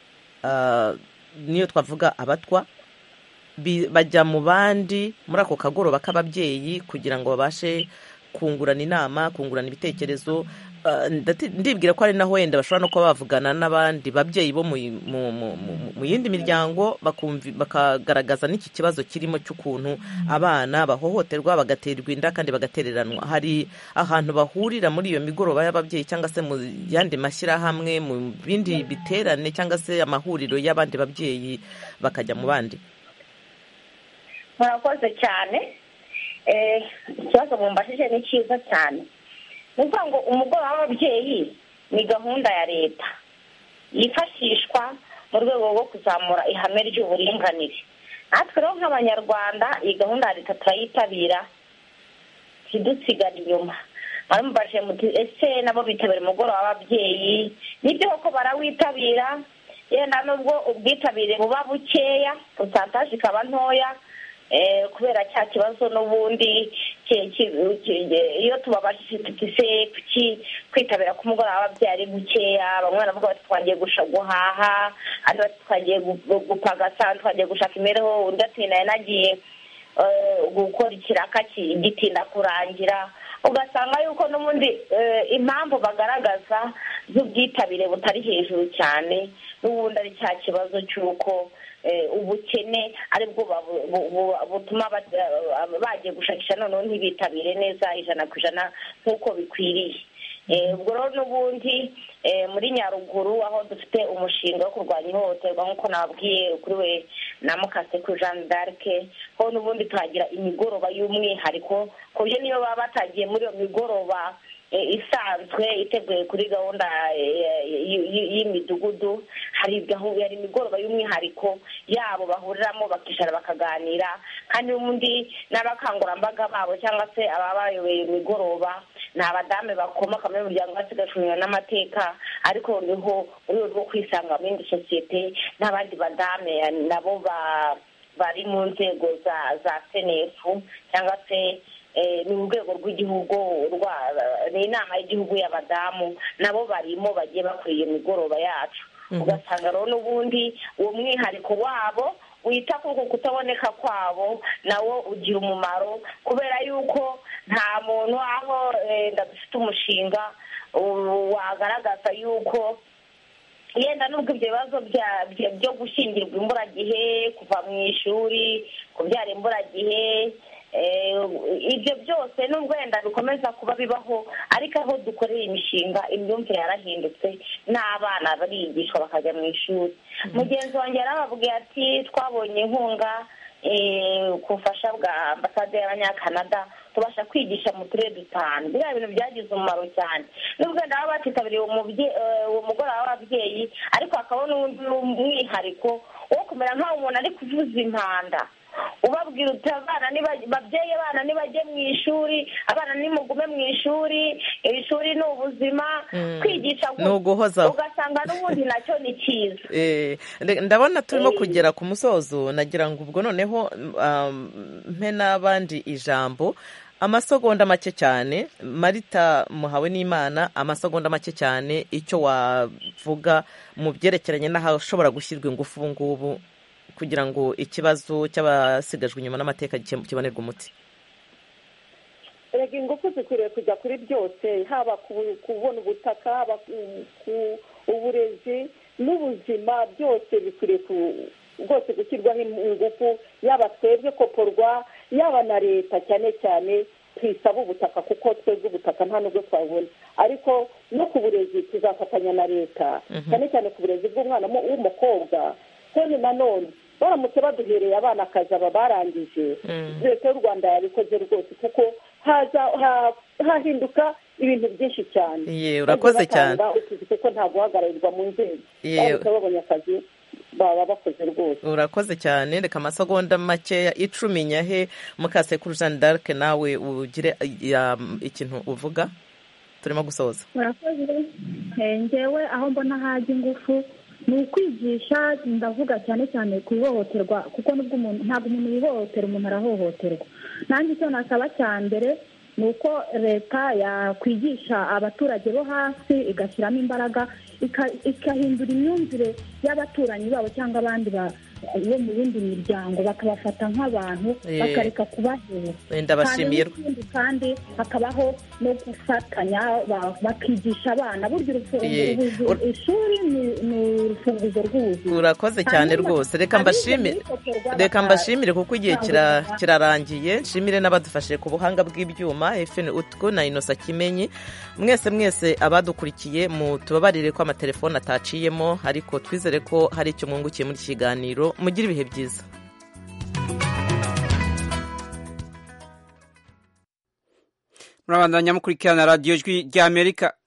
niyo twavuga abatwa, bajya mu bandi muri ako kagoroba k'ababyeyi kugira ngo babashe kungurana inama, kungurana ibitekerezo. Ndibwira ko ari naho wenda bashobora no kuba bavugana n'abandi babyeyi bo mu yindi miryango bakagaragaza n'iki kibazo kirimo cy'ukuntu abana bahohoterwa, bagaterwa inda kandi bagatereranwa. Hari ahantu bahurira muri iyo migoroba y'ababyeyi cyangwa se mu yandi mashyirahamwe, mu bindi biterane cyangwa se amahuriro y'abandi babyeyi bakajya mu bandi? murakoze cyane. Ikibazo mumbajije ni cyiza cyane. Ni ukuvuga ngo umugoroba w'ababyeyi ni gahunda ya leta yifashishwa mu rwego rwo kuzamura ihame ry'uburinganire. Natwe rero nk'abanyarwanda iyi gahunda ya leta turayitabira ntidusigare inyuma. Baramubajije muti ese nabo bitabira umugoroba w'ababyeyi? Nibyo koko barawitabira, yenda nubwo ubwitabire buba bukeya, pusantaje ikaba ntoya, kubera cya kibazo n'ubundi iyo tubabashije tutise kwitabira ku mugoroba w'ababyeyi ari gukeya. Bamwe baravuga bati twagiye guhaha, abandi bati twagiye gupagasa, twagiye gushaka imibereho, undi ati nagiye gukora ikiraka gitinda kurangira. Ugasanga yuko n'ubundi impamvu bagaragaza z'ubwitabire butari hejuru cyane n'ubundi ari cya kibazo cy'uko ubukene aribwo butuma bagiye gushakisha noneho ntibitabire neza 100% nk'uko bikwiriye. Ubwo rero n'ubundi muri Nyaruguru aho dufite umushinga wo kurwanya ihohoterwa nk'uko nababwiye kuri we na Mukaseko Jeanne d'Arc, ho n'ubundi tuhagira imigoroba y'umwihariko ku buryo niyo baba batagiye muri iyo migoroba isanzwe iteguye kuri gahunda y'imidugudu, hari imigoroba y'umwihariko yabo bahuriramo bakicara bakaganira, kandi n'ubundi n'abakangurambaga babo cyangwa se ababayoboye imigoroba ni abadamu bakomoka muri umuryango wasigajwe n'amateka, ariko niho urwego rwo kwisanga muri indi sosiyete n'abandi badame nabo bari mu nzego za senefu cyangwa se ni urwego rw'igihugu ni inama y'igihugu y'abadamu, nabo barimo bagiye bakwiye imigoroba yacu. Ugasanga rero n'ubundi uwo mwihariko wabo wita ku kutaboneka kwabo nawo ugira umumaro, kubera yuko nta muntu aho ndafite umushinga wagaragaza yuko yenda nubwo ibyo bibazo byo gushyingirwa imburagihe, kuva mu ishuri, kubyara imburagihe, ibyo byose nubwo wenda bikomeza kuba bibaho, ariko aho dukorera imishinga imyumvire yarahindutse n'abana barigishwa bakajya mu ishuri. Mugenzi wanjye yarababwiye ati twabonye inkunga ku bufasha bwa ambasade y'Abanyakanada tubasha kwigisha mu turere 5. Biriya bintu byagize umumaro cyane, nubwo wenda baba batitabiriye uwo mugoroba w'ababyeyi, ariko hakaba n'undi umwihariko wo kumera nk'aho umuntu ari kuvuza impanda ubabwira uti babyeyi abana nibajye mu ishuri, abana nimugume mu ishuri, ishuri ni ubuzima, kwigisha ugasanga n'ubundi nacyo ni cyiza. Ndabona turimo kugera ku musozo, nagira ngo ubwo noneho mpe n'abandi ijambo. Amasegonda make cyane, Marita Muhawe n'Imana, amasegonda make cyane, icyo wavuga mu byerekeranye n'ahashobora gushyirwa ingufu ubu ngubu kugira ngo ikibazo cy'abasigajwe inyuma n'amateka kibonerwe umuti. Erega ingufu zikwiriye kujya kuri byose, haba kubona ubutaka, haba ku uburezi n'ubuzima, byose bikwiriye rwose gushyirwaho ingufu, yaba twebwe koporwa, yaba na leta cyane cyane twisaba ubutaka, kuko twebwe ubutaka nta nubwo twabona, ariko no ku burezi tuzafatanya na leta, cyane cyane ku burezi bw'umwana w'umukobwa. Kandi nanone baramutse baduhereye abana akazi aba barangije, leta y'u Rwanda yabikoze rwose, kuko hahinduka ibintu byinshi cyane. Urakoze cyane. Kuko nta guhagararirwa mu nzego, baramutse babonye akazi baba bakoze rwose. Urakoze cyane. Reka amasegonda makeya 10 nyahe Mukaseko Jeanne d'Arc, nawe ugire ikintu uvuga, turimo gusoza. Urakoze. Ngewe aho mbona hajya ingufu ni ukwigisha, ndavuga cyane cyane ku ihohoterwa, kuko nubwo ntabwo umuntu yihohotera, umuntu arahohoterwa. Nanjye icyo nasaba cya mbere ni uko leta yakwigisha abaturage bo hasi, igashyiramo imbaraga, ikahindura imyumvire y'abaturanyi babo cyangwa abandi bo mu yindi miryango bakabafata nk'abantu bakareka kubaheza. Ndabashimiye kandi hakabaho no gufatanya bakigisha abana burya ishuri ni urufunguzo rw'ubuzima. Urakoze cyane rwose, reka mbashimire kuko igihe kirarangiye. Nshimire n'abadufashije ku buhanga bw'ibyuma Efeni Utwo na Inosa Kimenyi. Mwese abadukurikiye tubabarire ko amatelefone ataciyemo, ariko twizere ko hari icyo mwungukiye muri iki kiganiro. Mugire ibihe byiza. Murabandanya mukurikirana radiyo Ijwi ry'Amerika.